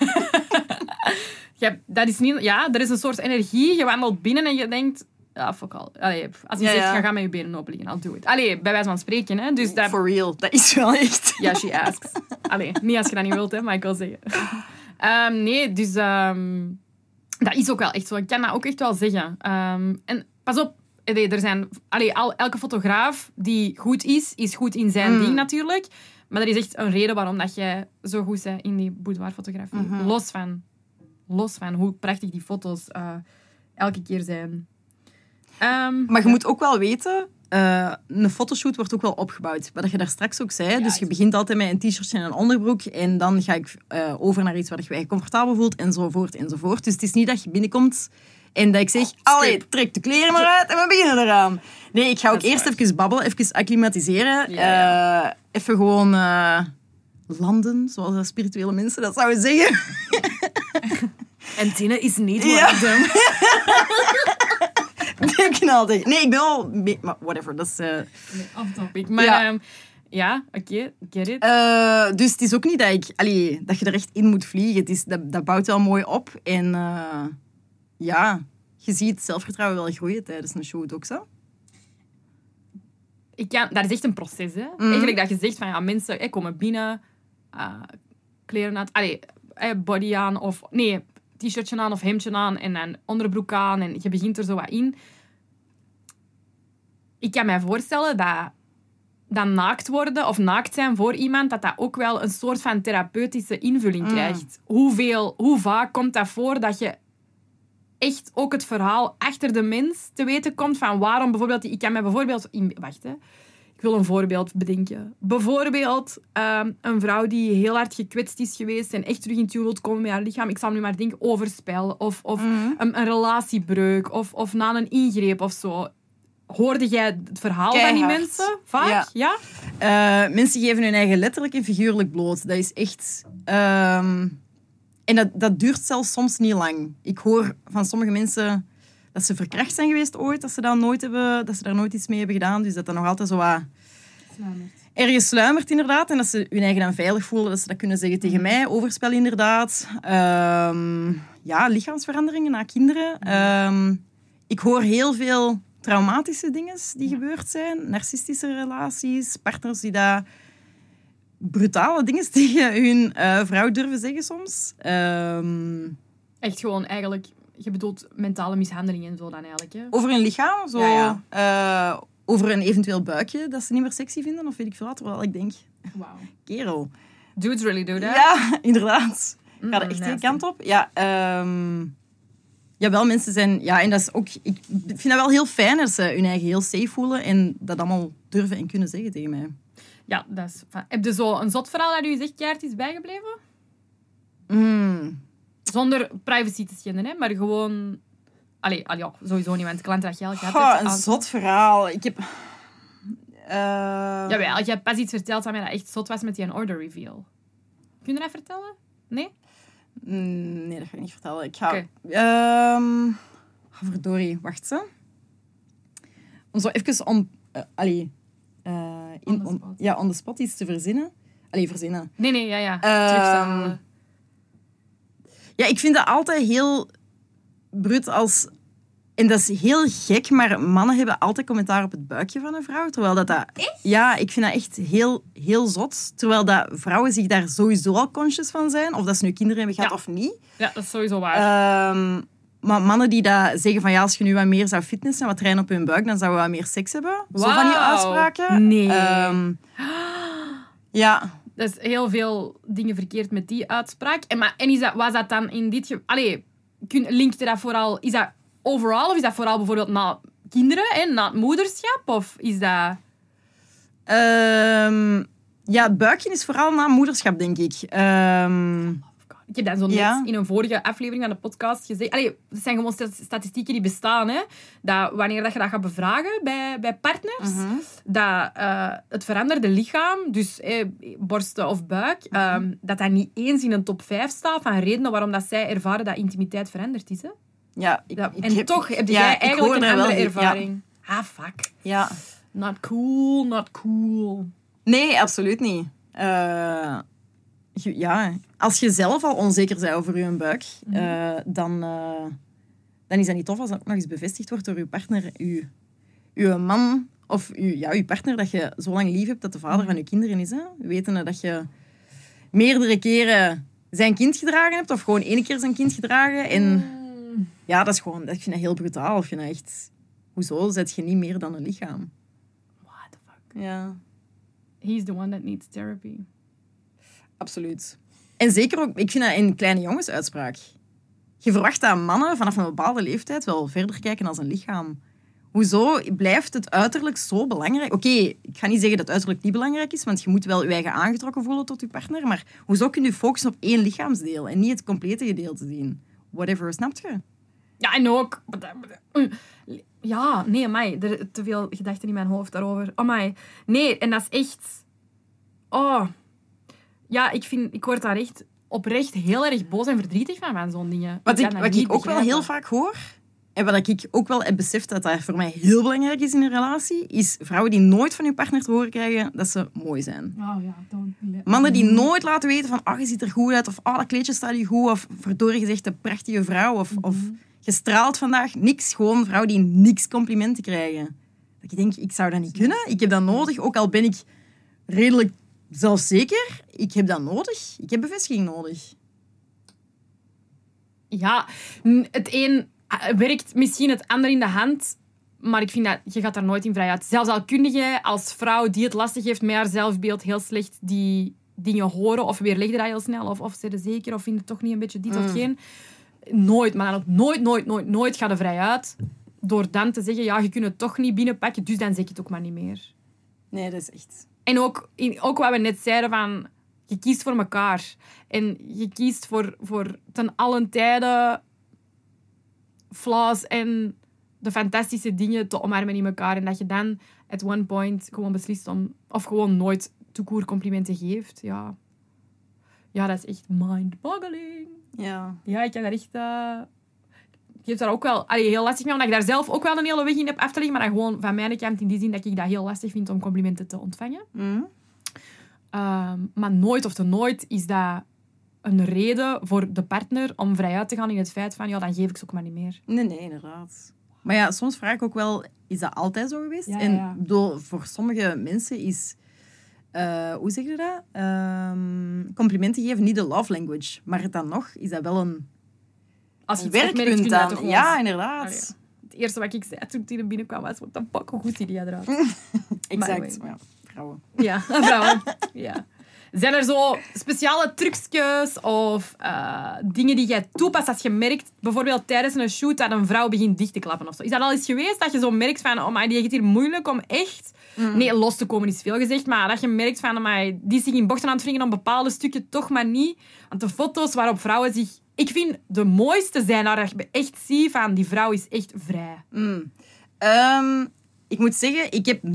Ja, dat is niet, ja, er is een soort energie. Je wandelt binnen en je denkt... Ja, fuck all. Allee, als je ja, zegt, ja. ga, ga met je benen open liggen. I'll do it. Allee, bij wijze van spreken. Hè. Dus dat... For real. Dat is wel echt. Ja, she asks. Allee, niet als je dat niet wilt, hè, maar ik wil zeggen. Um, nee, dus... Um, dat is ook wel echt zo. Ik kan dat ook echt wel zeggen. Um, en pas op. Nee, er zijn... Allee, al, elke fotograaf die goed is, is goed in zijn mm. ding natuurlijk. Maar er is echt een reden waarom dat jij zo goed bent in die boudoirfotografie. Mm-hmm. Los van... Los van hoe prachtig die foto's uh, elke keer zijn. Um, maar je moet ook wel weten, uh, een fotoshoot wordt ook wel opgebouwd. Wat je daar straks ook zei. Ja, dus je begint altijd met een t-shirtje en een onderbroek. En dan ga ik uh, over naar iets waar je je comfortabel voelt. Enzovoort, enzovoort. Dus het is niet dat je binnenkomt en dat ik zeg... Allee, trek de kleren maar uit en we beginnen eraan. Nee, ik ga ook eerst waar. even babbelen, even acclimatiseren. Ja, ja. Uh, even gewoon... Uh, landen, zoals de spirituele mensen dat zouden zeggen. En Tina is niet one of them. Die knalde. Nee, ik ben al... Maar whatever, dat is... Uh... Nee, off topic. Maar ja. um, Ja, oké, okay, get it. Uh, dus het is ook niet dat, ik, allee, dat je er echt in moet vliegen. Het is, dat, dat bouwt wel mooi op. En uh, ja, je ziet zelfvertrouwen wel groeien tijdens een show ook zo. Ik kan, dat is echt een proces, hè. Mm. Eigenlijk dat je zegt van, ja, mensen hey, komen binnen, uh, kleren aan, allee, body aan, of nee, t-shirtje aan of hemdje aan en een onderbroek aan en je begint er zo wat in. Ik kan mij voorstellen dat, dat naakt worden of naakt zijn voor iemand, dat dat ook wel een soort van therapeutische invulling Mm. krijgt. Hoeveel, hoe vaak komt dat voor dat je echt ook het verhaal achter de mens te weten komt van waarom bijvoorbeeld... Ik kan mij bijvoorbeeld... In, wacht, hè. Ik wil een voorbeeld bedenken. Bijvoorbeeld um, een vrouw die heel hard gekwetst is geweest en echt terug in het wiel wil komen met haar lichaam. Ik zal nu maar denken overspel of, of Mm. een, een relatiebreuk of, of na een ingreep of zo. Hoorde jij het verhaal Keihard. van die mensen? Vaak? Ja. Ja? Uh, mensen geven hun eigen letterlijk en figuurlijk bloot. Dat is echt... Um, en dat, dat duurt zelfs soms niet lang. Ik hoor van sommige mensen dat ze verkracht zijn geweest ooit, dat ze, dat nooit hebben, dat ze daar nooit iets mee hebben gedaan. Dus dat dat nog altijd zo wat... ergens sluimert, inderdaad. En dat ze hun eigen dan veilig voelen, dat ze dat kunnen zeggen tegen mij. Overspel, inderdaad. Um, ja, lichaamsveranderingen na kinderen. Um, ik hoor heel veel traumatische dingen die ja. gebeurd zijn. Narcistische relaties, partners die daar brutale dingen tegen hun uh, vrouw durven zeggen soms. Um, Echt gewoon eigenlijk... Je bedoelt mentale mishandelingen en zo dan eigenlijk, hè? Over hun lichaam, zo... Ja, ja. Uh, over een eventueel buikje dat ze niet meer sexy vinden, of weet ik veel wat. Terwijl ik denk... Wow. Kerel. Dudes really do that? Ja, inderdaad. Mm, Ga er echt nasty. de kant op. Ja, um, jawel, mensen zijn... Ja, en dat is ook... Ik vind dat wel heel fijn dat ze hun eigen heel safe voelen en dat allemaal durven en kunnen zeggen tegen mij. Ja, dat is... Heb je zo een zot verhaal dat u zegt keihard is bijgebleven? Mm. Zonder privacy te schenden, hè? Maar gewoon... Allee, allee ja, sowieso niet, want klanten dat je elke Goh, hebt... een aan... zot verhaal. Ik heb... Uh... Jawel, je hebt pas iets verteld aan mij dat echt zot was met die een order reveal. Kun je dat vertellen? Nee? Mm, nee, dat ga ik niet vertellen. Ik ga... Okay. Um... Oh, verdorie, wacht ze. Om zo even om... Uh, allee... Uh, in, on, on, ja, on the spot iets te verzinnen. Allee, verzinnen. Nee, nee, ja, ja. Um, Terugstellen. Ja, ik vind dat altijd heel brut als... En dat is heel gek, maar mannen hebben altijd commentaar op het buikje van een vrouw. Terwijl dat... dat echt? Ja, ik vind dat echt heel, heel zot. Terwijl dat vrouwen zich daar sowieso al conscious van zijn. Of dat ze nu kinderen hebben gehad Ja. of niet. Ja, dat is sowieso waar. Um, maar mannen die dat zeggen van ja, als je nu wat meer zou fitnessen en wat trainen op hun buik, dan zouden we wat meer seks hebben. Zo van die Wauw. uitspraken. Nee. Um, ja. Er is heel veel dingen verkeerd met die uitspraak. En, maar, en is dat, was dat dan in dit geval... Allee, kun, linkt je dat vooral... Is dat overal of is dat vooral bijvoorbeeld na kinderen, hè, na het moederschap? Of is dat... Um, ja, het buikje is vooral na moederschap, denk ik. Um, Ik heb dat zo net ja. in een vorige aflevering van de podcast gezegd. Allee, het zijn gewoon statistieken die bestaan. Hè? Dat wanneer dat je dat gaat bevragen bij, bij partners, uh-huh. dat uh, het veranderde lichaam, dus eh, borsten of buik, uh-huh. um, dat dat niet eens in een top vijf staat van redenen waarom dat zij ervaren dat intimiteit veranderd is. Hè? Ja, ik, Dat, ik en heb, toch heb ja, jij eigenlijk een andere wel, ervaring. Ja. Ah, fuck. Ja. Not cool, not cool. Nee, absoluut niet. Uh, ja, als je zelf al onzeker bent over je buik, mm. uh, dan, uh, dan is dat niet tof als dat ook nog eens bevestigd wordt door je partner, je, je man of je, ja, je partner, dat je zo lang lief hebt dat de vader mm. van je kinderen is. Hè? Wetende dat je meerdere keren zijn kind gedragen hebt of gewoon één keer zijn kind gedragen. En mm. ja, dat is gewoon, ik vind dat heel brutaal. Ik vind dat echt, hoezo zet je niet meer dan een lichaam? What the fuck? Ja. He's the one that needs therapy. Absoluut. En zeker ook, ik vind dat een kleine jongensuitspraak. Je verwacht dat mannen vanaf een bepaalde leeftijd wel verder kijken als een lichaam. Hoezo blijft het uiterlijk zo belangrijk? Oké, okay, ik ga niet zeggen dat het uiterlijk niet belangrijk is, want je moet wel je eigen aangetrokken voelen tot je partner. Maar hoezo kun je focussen op één lichaamsdeel en niet het complete gedeelte zien? Whatever, snap je? Ja, en ook... Ja, nee, amai. Er zijn te veel gedachten in mijn hoofd daarover. Amai. Nee, en dat is echt... Oh... Ja, ik, vind, ik word daar echt oprecht heel erg boos en verdrietig van, van zo'n dingen. Wat ik, ik, wat ik ook begrijpen. wel heel vaak hoor, En wat ik ook wel heb beseft dat dat voor mij heel belangrijk is in een relatie, is vrouwen die nooit van hun partner te horen krijgen dat ze mooi zijn. Oh ja, don't... Mannen die nooit laten weten van, oh, je ziet er goed uit, of oh, dat kleedje staat je goed, of verdorie gezegd, een prachtige vrouw, of, mm-hmm. of je straalt vandaag. Niks, gewoon vrouwen die niks complimenten krijgen. Dat ik denk, ik zou dat niet kunnen. Ik heb dat nodig, ook al ben ik redelijk zelfzeker. Ik heb dat nodig. Ik heb bevestiging nodig. Ja, het een werkt misschien het ander in de hand, maar ik vind dat je gaat daar nooit in vrij uit. Zelfs al kun je als vrouw die het lastig heeft met haar zelfbeeld heel slecht die dingen horen of weerleg je dat heel snel of, of zijn zeker of vind je toch niet een beetje dit mm. of geen. Nooit, maar dan ook nooit, nooit, nooit, nooit gaat er vrij uit door dan te zeggen, ja, je kunt het toch niet binnenpakken, dus dan zeg je het ook maar niet meer. Nee, dat is echt... En ook, ook wat we net zeiden van, je kiest voor elkaar. En je kiest voor, voor ten allen tijde flaws en de fantastische dingen te omarmen in elkaar. En dat je dan at one point gewoon beslist om... Of gewoon nooit toekoer complimenten geeft. Ja. Ja, dat is echt mind-boggling. Ja. Ja, ik kan daar echt... Uh, ik heb daar ook wel allee, heel lastig mee, omdat ik daar zelf ook wel een hele weg in heb af te leggen. Maar dan gewoon van mijn kant in die zin dat ik dat heel lastig vind om complimenten te ontvangen. Mm. Um, maar nooit of te nooit is dat een reden voor de partner om vrijuit te gaan in het feit van, ja, dan geef ik ze ook maar niet meer. Nee, nee, inderdaad. Maar ja, soms vraag ik ook wel, is dat altijd zo geweest? Ja, ja, en ja. Bedoel, voor sommige mensen is, uh, hoe zeg je dat? Um, complimenten geven niet de love language. Maar dan nog is dat wel een, Als je een het werkpunt werkpunt dan. dan. Ja, inderdaad. Oh, ja. Het eerste wat ik zei toen hij binnenkwam was, wat een pak, hoe goed zie die eruit? Exact. Ja, vrouwen. Ja, vrouwen. Ja. Zijn er zo speciale trucjes of uh, dingen die jij toepast als je merkt, bijvoorbeeld tijdens een shoot, dat een vrouw begint dicht te klappen of zo? Is dat al eens geweest dat je zo merkt van, oh my, die heeft hier moeilijk om echt... Mm. Nee, los te komen is veel gezegd, maar dat je merkt van, oh my, die is zich in bochten aan het wringen om bepaalde stukken toch maar niet. Want de foto's waarop vrouwen zich... Ik vind de mooiste zijn waar je echt ziet van, die vrouw is echt vrij. Mm. Um, ik moet zeggen, ik heb...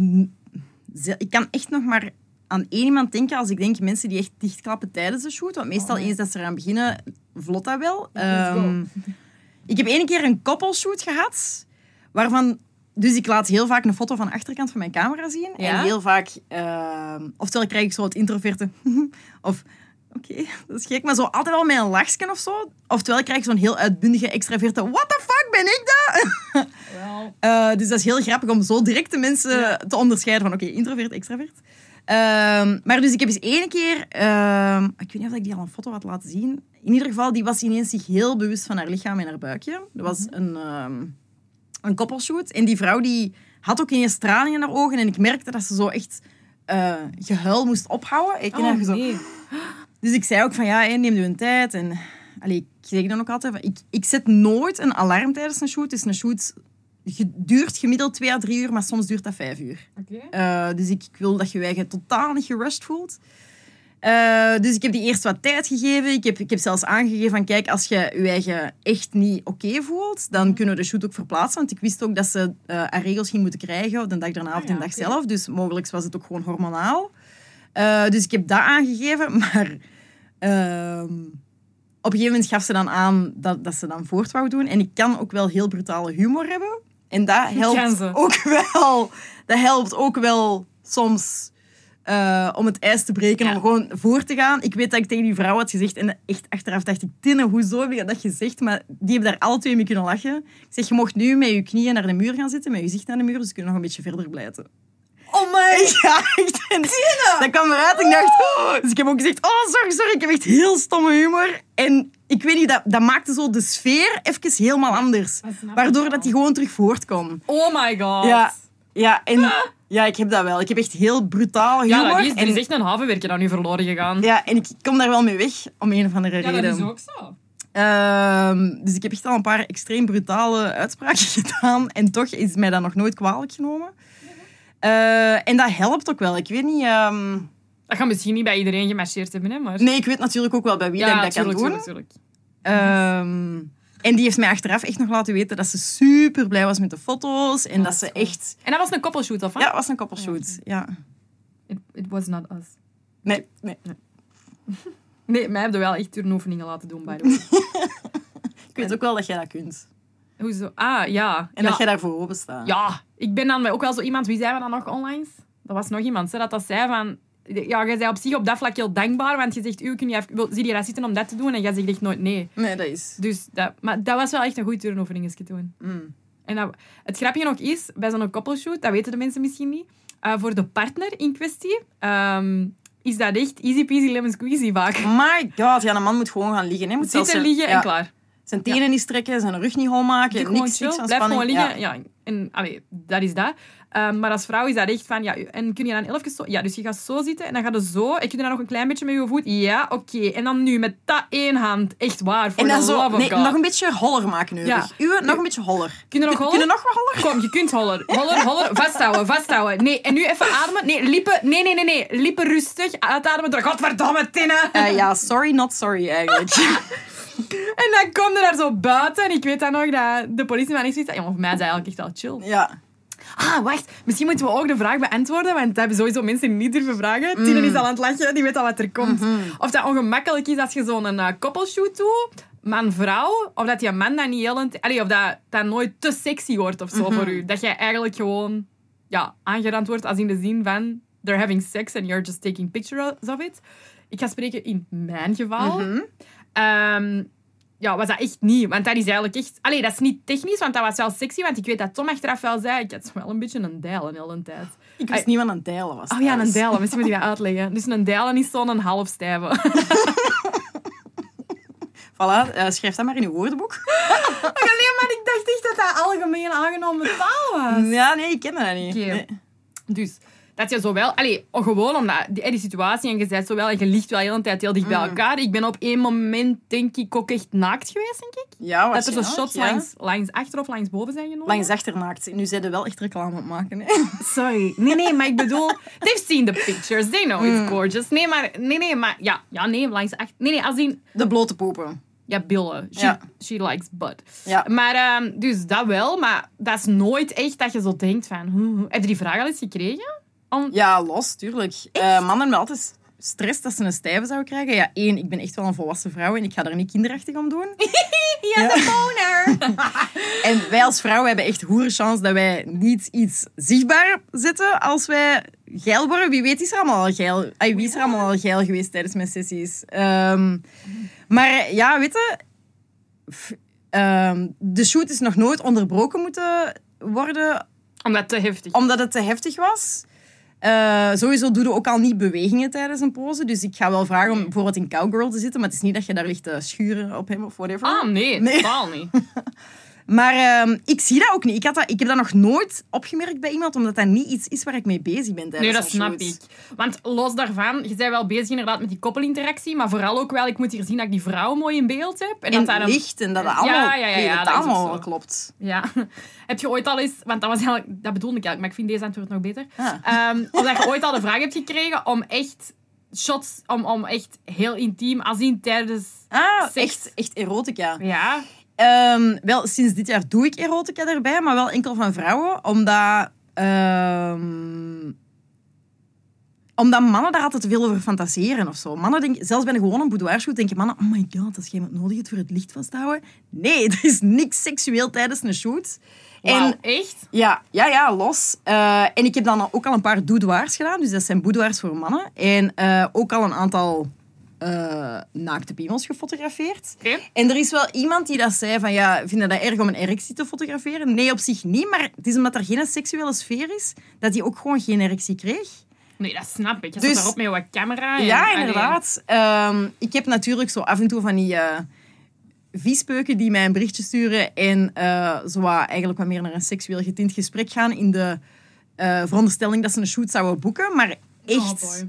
Ik kan echt nog maar aan één iemand denken als ik denk mensen die echt dichtklappen tijdens de shoot. Want meestal oh, eens dat ze eraan beginnen, vlot dat wel. Um, ik heb één keer een koppelshoot gehad, waarvan... Dus ik laat heel vaak een foto van de achterkant van mijn camera zien. Ja? En heel vaak... Uh, oftewel krijg ik zo het introverte... of... Oké, okay, dat is gek, maar zo altijd wel met een lachje of zo. Oftewel krijg ik zo'n heel uitbundige, extraverte... What the fuck, ben ik dat? Well. uh, dus dat is heel grappig om zo direct de mensen ja. te onderscheiden van... Oké, okay, introvert, extravert. Uh, maar dus ik heb eens één keer... Uh, ik weet niet of ik die al een foto had laten zien. In ieder geval, die was ineens zich heel bewust van haar lichaam en haar buikje. Dat was mm-hmm. een, um, een koppelshoot. En die vrouw die had ook ineens tranen in haar ogen. En ik merkte dat ze zo echt uh, gehuil moest ophouden. Ik oh, zo... nee. Dus ik zei ook van, ja, neem je een tijd. En allee, ik zeg dan ook altijd, van, ik, ik zet nooit een alarm tijdens een shoot. Dus een shoot duurt gemiddeld twee à drie uur, maar soms duurt dat vijf uur. Okay. Uh, dus ik, ik wil dat je je eigen totaal niet gerushed voelt. Uh, dus ik heb die eerst wat tijd gegeven. Ik heb, ik heb zelfs aangegeven van, kijk, als je je eigen echt niet oké okay voelt, dan kunnen we de shoot ook verplaatsen. Want ik wist ook dat ze uh, haar regels ging moeten krijgen de dag daarna of de ah, ja, dag okay. zelf. Dus mogelijk was het ook gewoon hormonaal. Uh, dus ik heb dat aangegeven, maar uh, op een gegeven moment gaf ze dan aan dat, dat ze dan voort wou doen. En ik kan ook wel heel brutale humor hebben. En dat helpt ook wel. Dat helpt ook wel soms uh, om het ijs te breken, ja. om gewoon voor te gaan. Ik weet dat ik tegen die vrouw had gezegd, en echt achteraf dacht ik, Tinne, hoezo heb je dat gezegd? Maar die hebben daar alle twee mee kunnen lachen. Ik zeg, je mocht nu met je knieën naar de muur gaan zitten, met je gezicht naar de muur, dus je kunt nog een beetje verder blijten. Oh my! Ja, echt. En dat kwam eruit en ik dacht... Oh. Dus ik heb ook gezegd... Oh, sorry, sorry. Ik heb echt heel stomme humor. En ik weet niet, dat, dat maakte zo de sfeer even helemaal anders. Waardoor dat die gewoon terug voort kon. Oh my god. Ja, ja, en, ja, ik heb dat wel. Ik heb echt heel brutaal humor. Ja, dat is, er is en, echt een havenwerker aan u verloren gegaan. Ja, en ik kom daar wel mee weg, om een of andere ja, reden. Ja, dat is ook zo. Uh, dus ik heb echt al een paar extreem brutale uitspraken gedaan. En toch is mij dat nog nooit kwalijk genomen. Uh, en dat helpt ook wel. Ik weet niet... Um... Dat gaat misschien niet bij iedereen gemarcheerd hebben, hè, maar... Nee, ik weet natuurlijk ook wel bij wie ja, dat ik dat tuurlijk, kan doen. Tuurlijk, tuurlijk. Um, en die heeft mij achteraf echt nog laten weten dat ze super blij was met de foto's. En ja, dat ze echt... En dat was een koppelshoot, of wat? Ja, dat was een koppelshoot. Ja. It, it was not us. Nee, nee. Nee, nee mij hebben wel echt turnoefeningen laten doen, by the way. Ik weet ook wel dat jij dat kunt. Hoezo? Ah, ja. En ja. dat jij daarvoor open staat. Ja, ik ben dan ook wel zo iemand... Wie zei we dan nog online? Dat was nog iemand, hè, dat dat zei van... Ja, jij bent op zich op dat vlak heel dankbaar, want je zegt, u, kun je even, wil, zie je dat zitten om dat te doen? En jij zegt echt nooit nee. Nee, dat is... Dus dat, maar dat was wel echt een goed turnoveringetje toen. Mm. En dat, het grapje nog is, bij zo'n koppelshoot, dat weten de mensen misschien niet, uh, voor de partner in kwestie, um, is dat echt easy peasy lemon squeezy vaak. My god, ja, een man moet gewoon gaan liggen. Hè. Moet Zitten, zijn, liggen ja, en klaar. Zijn tenen ja. niet strekken, zijn rug niet hol maken, Doe niks, chill, niks van blijf spanning. gewoon liggen. Ja. Ja. Ja, en allee, dat is dat. Um, maar als vrouw is dat echt van... Ja, en kun je dan even zo... Ja, dus je gaat zo zitten en dan ga je zo... En kun je dan nog een klein beetje met je voet... Ja, oké. Okay. En dan nu met dat één hand. Echt waar. Voor en dan de zo... love of Nee, God. nog een beetje holler maken nu. Ja. Uwe, nog een beetje holler. Kun je nog holler? Kun je nog wat holler? Kom, je kunt holler. Holler, holler. Vasthouden, vasthouden. Nee, en nu even ademen. Nee, lippen... Nee, nee, nee, nee. Lippen rustig. Uitademen door. Godverdomme, tinnen. Uh, ja, sorry, not sorry, eigenlijk. En dan kom je daar zo buiten. En ik weet dan nog dat de politieman echt zoiets zei... Ja, voor mij is dat eigenlijk echt wel chill. Ja. Ah, wacht. Misschien moeten we ook de vraag beantwoorden, want dat hebben sowieso mensen niet durven vragen. Mm. Tine is al aan het lachen, die weet al wat er komt. Mm-hmm. Of dat ongemakkelijk is als je zo'n uh, koppelshoot doet, man-vrouw, of dat je man dan niet heel... Allee, of dat dat nooit te sexy wordt of zo mm-hmm. voor u. Dat jij eigenlijk gewoon ja, aangerand wordt als in de zin van they're having sex and you're just taking pictures of it. Ik ga spreken in mijn geval. Mm-hmm. Um, Ja, was dat echt niet. Want dat is eigenlijk echt... Allee, dat is niet technisch, want dat was wel sexy. Want ik weet dat Tom achteraf wel zei... Ik had wel een beetje een dijl een hele tijd. Ik wist niet wat een dijlen was. Oh ja, een dijl. Misschien moet je dat uitleggen. Dus een dijl is zo'n halfstijve. Voilà, uh, schrijf dat maar in je woordenboek. Nee, maar ik dacht echt dat dat algemeen aangenomen taal was. Ja, nee, ik ken dat niet. Okay. Nee. Dus... Dat je zo wel... Allee, gewoon omdat die, die situatie... En je zei zo wel... En je ligt wel de hele tijd heel dicht bij elkaar. Ik ben op één moment, denk ik, ook echt naakt geweest, denk ik. Ja, dat er zo shots ja. langs, langs achter of langs boven zijn genomen. Langs achter naakt. Nu zijn er wel echt reclame aan het maken. Hè? Sorry. Nee, nee, maar ik bedoel... They've seen the pictures. They know it's gorgeous. Nee, maar... Nee, nee, maar... Ja, ja nee, langs achter... Nee, nee, als in... De blote poepen. Ja, billen. She, ja. she likes butt. Ja. Maar, um, dus dat wel. Maar dat is nooit echt dat je zo denkt van... Hm, heb je die vraag al eens gekregen? Om... Ja, los, tuurlijk. Uh, mannen hebben altijd stress dat ze een stijve zouden krijgen. Ja, één, ik ben echt wel een volwassen vrouw en ik ga daar niet kinderachtig om doen. Ja, de boner! En wij als vrouwen hebben echt hoere chance dat wij niet iets zichtbaar zetten als wij geil worden. Wie weet is er allemaal al geil. Ay, wie is er allemaal al geil geweest tijdens mijn sessies? Um, maar ja, weet je... F- um, de shoot is nog nooit onderbroken moeten worden... Omdat het te heftig Omdat het te heftig was. Uh, sowieso doe je ook al niet bewegingen tijdens een pose. Dus ik ga wel vragen om bijvoorbeeld in Cowgirl te zitten. Maar het is niet dat je daar ligt te schuren op hem of whatever. Ah, nee. nee. Totaal niet. Maar uh, ik zie dat ook niet. Ik, had dat, ik heb dat nog nooit opgemerkt bij iemand, omdat dat niet iets is waar ik mee bezig ben tijdens Nee, dat een snap shoot. ik. Want los daarvan, je bent wel bezig inderdaad met die koppelinteractie, maar vooral ook wel, ik moet hier zien dat ik die vrouw mooi in beeld heb. En, en dat het een... licht en dat het allemaal, ja, ja, ja, ja, dat dat allemaal zo. klopt. Ja. Heb je ooit al eens... Want dat was eigenlijk... Dat bedoelde ik eigenlijk, maar ik vind deze antwoord nog beter. Ah. Um, of dat je ooit al de vraag hebt gekregen om echt shots, om, om echt heel intiem, als in tijdens Ah, seks. echt, echt erotica. Ja. Um, wel, sinds dit jaar doe ik erotica erbij, maar wel enkel van vrouwen, omdat... Um, omdat mannen daar altijd te veel over fantaseren of zo. Mannen denken, zelfs bij een gewone boudoirshoot denken mannen, oh my god, als jij iemand nodig hebt voor het licht vast te houden. Nee, er is niks seksueel tijdens een shoot. Wauw, En, echt? Ja, ja, ja, los. Uh, en ik heb dan ook al een paar boudoirs gedaan, dus dat zijn boudoirs voor mannen. En uh, ook al een aantal uh, naakte piemels gefotografeerd. Okay. En er is wel iemand die dat zei van, ja, vind je dat erg om een erectie te fotograferen? Nee, op zich niet, maar het is omdat er geen seksuele sfeer is, dat hij ook gewoon geen erectie kreeg. Nee, dat snap ik. Je dus, zat daarop met wat camera. En, ja, inderdaad. Um, ik heb natuurlijk zo af en toe van die uh, viespeuken die mij een berichtje sturen en uh, zo wat, eigenlijk wat meer naar een seksueel getint gesprek gaan in de uh, veronderstelling dat ze een shoot zouden boeken. Maar echt...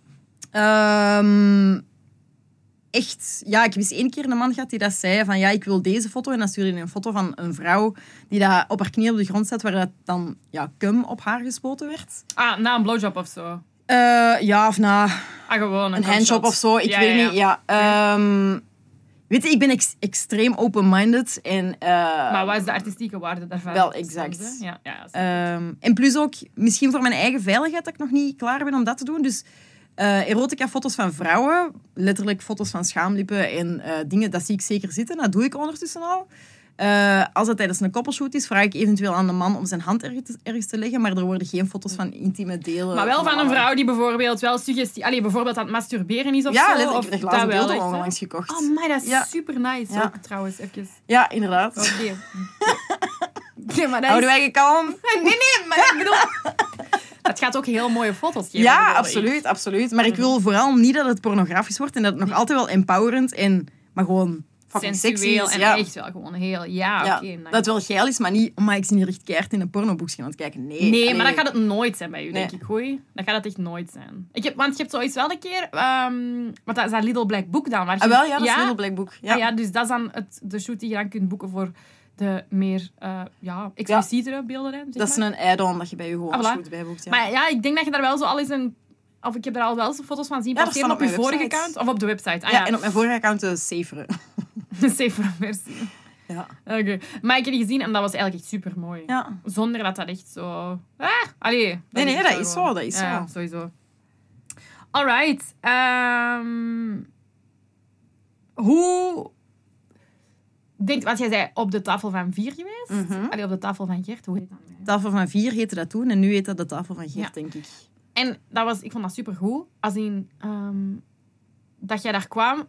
Oh um, echt... Ja, ik wist één keer een man gehad die dat zei van ja, ik wil deze foto. En dan stuurde hij een foto van een vrouw die dat op haar knieën op de grond zat, waar dat dan ja, cum op haar gespoten werd. Ah, na een blowjob of zo? Uh, ja, of na ah, gewoon een, een handjob of zo. Ik ja, weet ja, niet. Ja. Ja. Um, weet je, ik ben ex- extreem open-minded. En, uh, maar wat is de artistieke waarde daarvan? Wel, exact. Ja, ja, um, en plus ook, misschien voor mijn eigen veiligheid, dat ik nog niet klaar ben om dat te doen. Dus uh, erotica-foto's van vrouwen, letterlijk foto's van schaamlippen en uh, dingen, dat zie ik zeker zitten. Dat doe ik ondertussen al. Uh, als het tijdens een koppelshoot is, vraag ik eventueel aan de man om zijn hand ergens, ergens te leggen, maar er worden geen foto's van intieme delen. Maar wel van een vrouw die bijvoorbeeld wel suggestie... Allee, bijvoorbeeld aan het masturberen is of ja, zo. Ja, of ik heb er glazen beelden onlangs gekocht. Oh, maar dat is ja. super nice ja. ook, trouwens. Even. Ja, inderdaad. Oké. Okay. Ja, maar dat Houden is... wij kalm? Nee, nee, maar ik bedoel... Het gaat ook heel mooie foto's geven. Ja, absoluut, absoluut. Maar ik wil vooral niet dat het pornografisch wordt en dat het nog altijd wel empowerend en... Maar gewoon... sensueel en ja. echt wel gewoon heel... Ja, ja oké. Okay, nice. Dat het wel geil is, maar niet... Oh, maar ik zie hier echt keihard in een pornoboekje aan het kijken. Nee. Nee, nee, maar dat gaat het nooit zijn bij u, nee. denk ik. Goeie. Dat gaat het echt nooit zijn. Ik heb, want je hebt zoiets wel een keer... Um, wat dat is dat Little Black Book dan? Waar je, ah, wel, ja, dat ja? is Little Black Book. Ja. Ah, ja, dus dat is dan het, de shoot die je dan kunt boeken voor de meer uh, ja, explicietere ja. beelden. Zeg dat is maar. een add-on dat je bij je gewoon ah, voilà. shoot bijboekt. Ja. Maar ja, ik denk dat je daar wel zo al eens een... Of ik heb er al wel eens foto's van zien ja, passeren op, op je vorige account. Of op de website. Ah, ja, ja, en op mijn vorige account de safere. De safere versie. Ja. Oké. Okay. Maar ik heb die gezien en dat was eigenlijk echt super mooi. Ja. Zonder dat dat echt zo... Ah, allee. Dat nee, nee, is dat zo is gewoon. zo. Dat is ja, zo. sowieso. Alright. Um, hoe... Denk, want jij zei op de tafel van vier geweest. Mm-hmm. Allee, op de tafel van Gert. Hoe heet dat? De tafel van vier heette dat toen en nu heet dat de tafel van Gert, ja. denk ik. En dat was, ik vond dat supergoed. Als in... Um, dat jij daar kwam...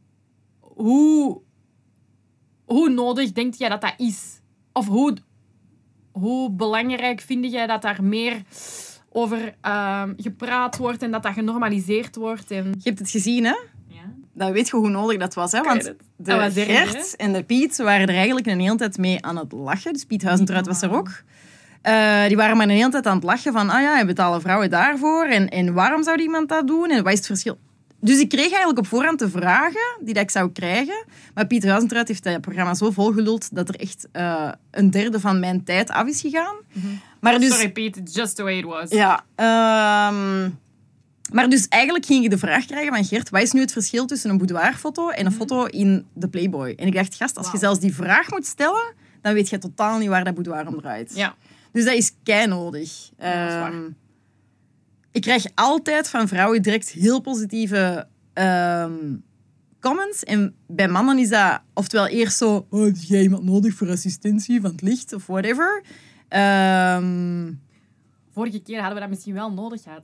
Hoe... Hoe nodig denk jij dat dat is? Of hoe, hoe belangrijk vind jij dat daar meer over um, gepraat wordt en dat dat genormaliseerd wordt? En... Je hebt het gezien, hè? Ja. Dan weet je hoe nodig dat was, hè? Want de was er, Gert hè? en de Piet waren er eigenlijk een hele tijd mee aan het lachen. Dus Piet Huizentruid was er ook. Uh, die waren maar een hele tijd aan het lachen van ah ja, betalen vrouwen daarvoor en, en waarom zou iemand dat doen en wat is het verschil? Dus ik kreeg eigenlijk op voorhand de vragen die dat ik zou krijgen. Maar Piet Huizentruid heeft dat programma zo volgeluld dat er echt uh, een derde van mijn tijd af is gegaan. Mm-hmm. Maar dus, Sorry Piet, it's just the way it was. Ja. Um, maar dus eigenlijk ging ik de vraag krijgen van Gert, wat is nu het verschil tussen een boudoirfoto en een mm-hmm. foto in de Playboy? En ik dacht, gast, als wow. je zelfs die vraag moet stellen, dan weet je totaal niet waar dat boudoir om draait. Ja. Dus dat is keinodig. Ja, dat is waar. Um, ik krijg altijd van vrouwen direct heel positieve um, comments. En bij mannen is dat oftewel eerst zo... Oh, heb jij iemand nodig voor assistentie van het licht of whatever? Um, Vorige keer hadden we dat misschien wel nodig gehad.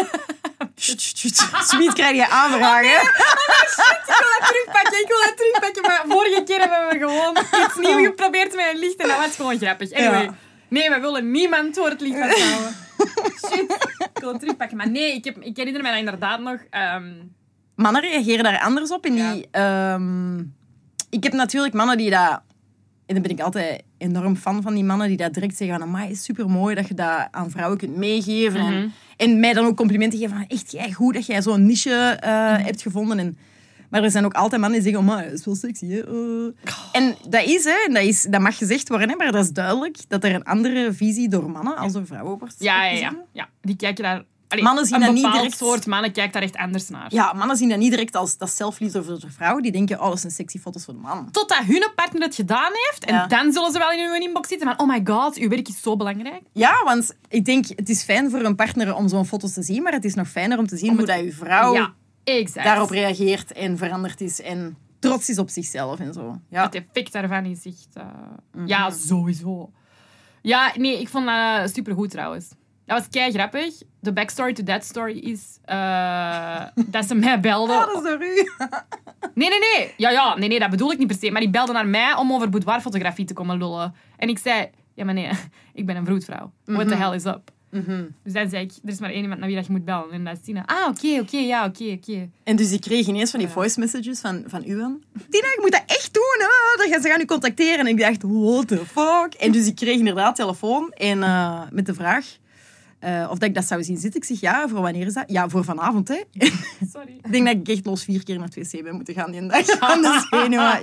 Sweet krijg je aanvragen. Oh, nee. Oh, shit, ik wil dat terugpakken. Ik wil dat terugpakken. Maar vorige keer hebben we gewoon iets nieuws geprobeerd met een licht. En dat was gewoon grappig. Anyway. Ja. Nee, we willen niemand voor het licht vasthouden. Shit. Ik wil het terugpakken. Maar nee, ik, heb, ik herinner me dat inderdaad nog... Um... Mannen reageren daar anders op. En die, ja. um, ik heb natuurlijk mannen die dat... En dan ben ik altijd enorm fan van die mannen die dat direct zeggen van... Amai, is supermooi dat je dat aan vrouwen kunt meegeven. Mm-hmm. En, en mij dan ook complimenten geven van... Echt jij goed dat jij zo'n niche uh, mm-hmm. hebt gevonden. En, maar er zijn ook altijd mannen die zeggen... Amai, dat is wel sexy, hè? Uh. Oh. En dat is, hè. Dat, is, dat mag gezegd worden, hè. Maar dat is duidelijk dat er een andere visie door mannen als door vrouwen wordt. Ja, ja, ja. ja. Die kijken daar... Allee, mannen zien een dat bepaald niet direct... soort mannen kijkt daar echt anders naar. Ja, mannen zien dat niet direct als dat zelfliefde voor de vrouw. Die denken, oh, dat zijn sexy foto's voor de man. Totdat hun partner het gedaan heeft. En ja. dan zullen ze wel in hun inbox zitten van, oh my god, uw werk is zo belangrijk. Ja, want ik denk, het is fijn voor een partner om zo'n foto's te zien. Maar het is nog fijner om te zien om hoe het... dat uw vrouw ja, exact. daarop reageert en veranderd is. En trots is op zichzelf en zo. Ja. Het effect daarvan is echt... Uh... Mm-hmm. Ja, sowieso. Ja, nee, ik vond dat uh, supergoed trouwens. Dat was kei grappig. De backstory to that story is uh, dat ze mij belden. Ah, dat is door u. Nee, nee, nee. Ja, ja, nee, nee, dat bedoel ik niet per se. Maar die belde naar mij om over boudoirfotografie te komen lullen. En ik zei, ja, maar nee, ik ben een vroedvrouw. What the hell is up? Mm-hmm. Dus dan zei ik, er is maar één iemand naar wie dat je moet bellen. En dat is Tina. Ah, oké, okay, oké, okay, ja, oké, okay, oké. Okay. En dus ik kreeg ineens van die voice messages van, van u aan. Tina, ik moet dat echt doen. Hè? Ze gaan u contacteren. En ik dacht, what the fuck? En dus ik kreeg inderdaad telefoon en, uh, met de vraag... Uh, of dat ik dat zou zien zitten. Ik zeg, ja, voor wanneer is dat? Ja, voor vanavond, hè. Sorry. Ik denk dat ik echt los vier keer naar het wc ben moeten gaan die dag. Van de zenuwen.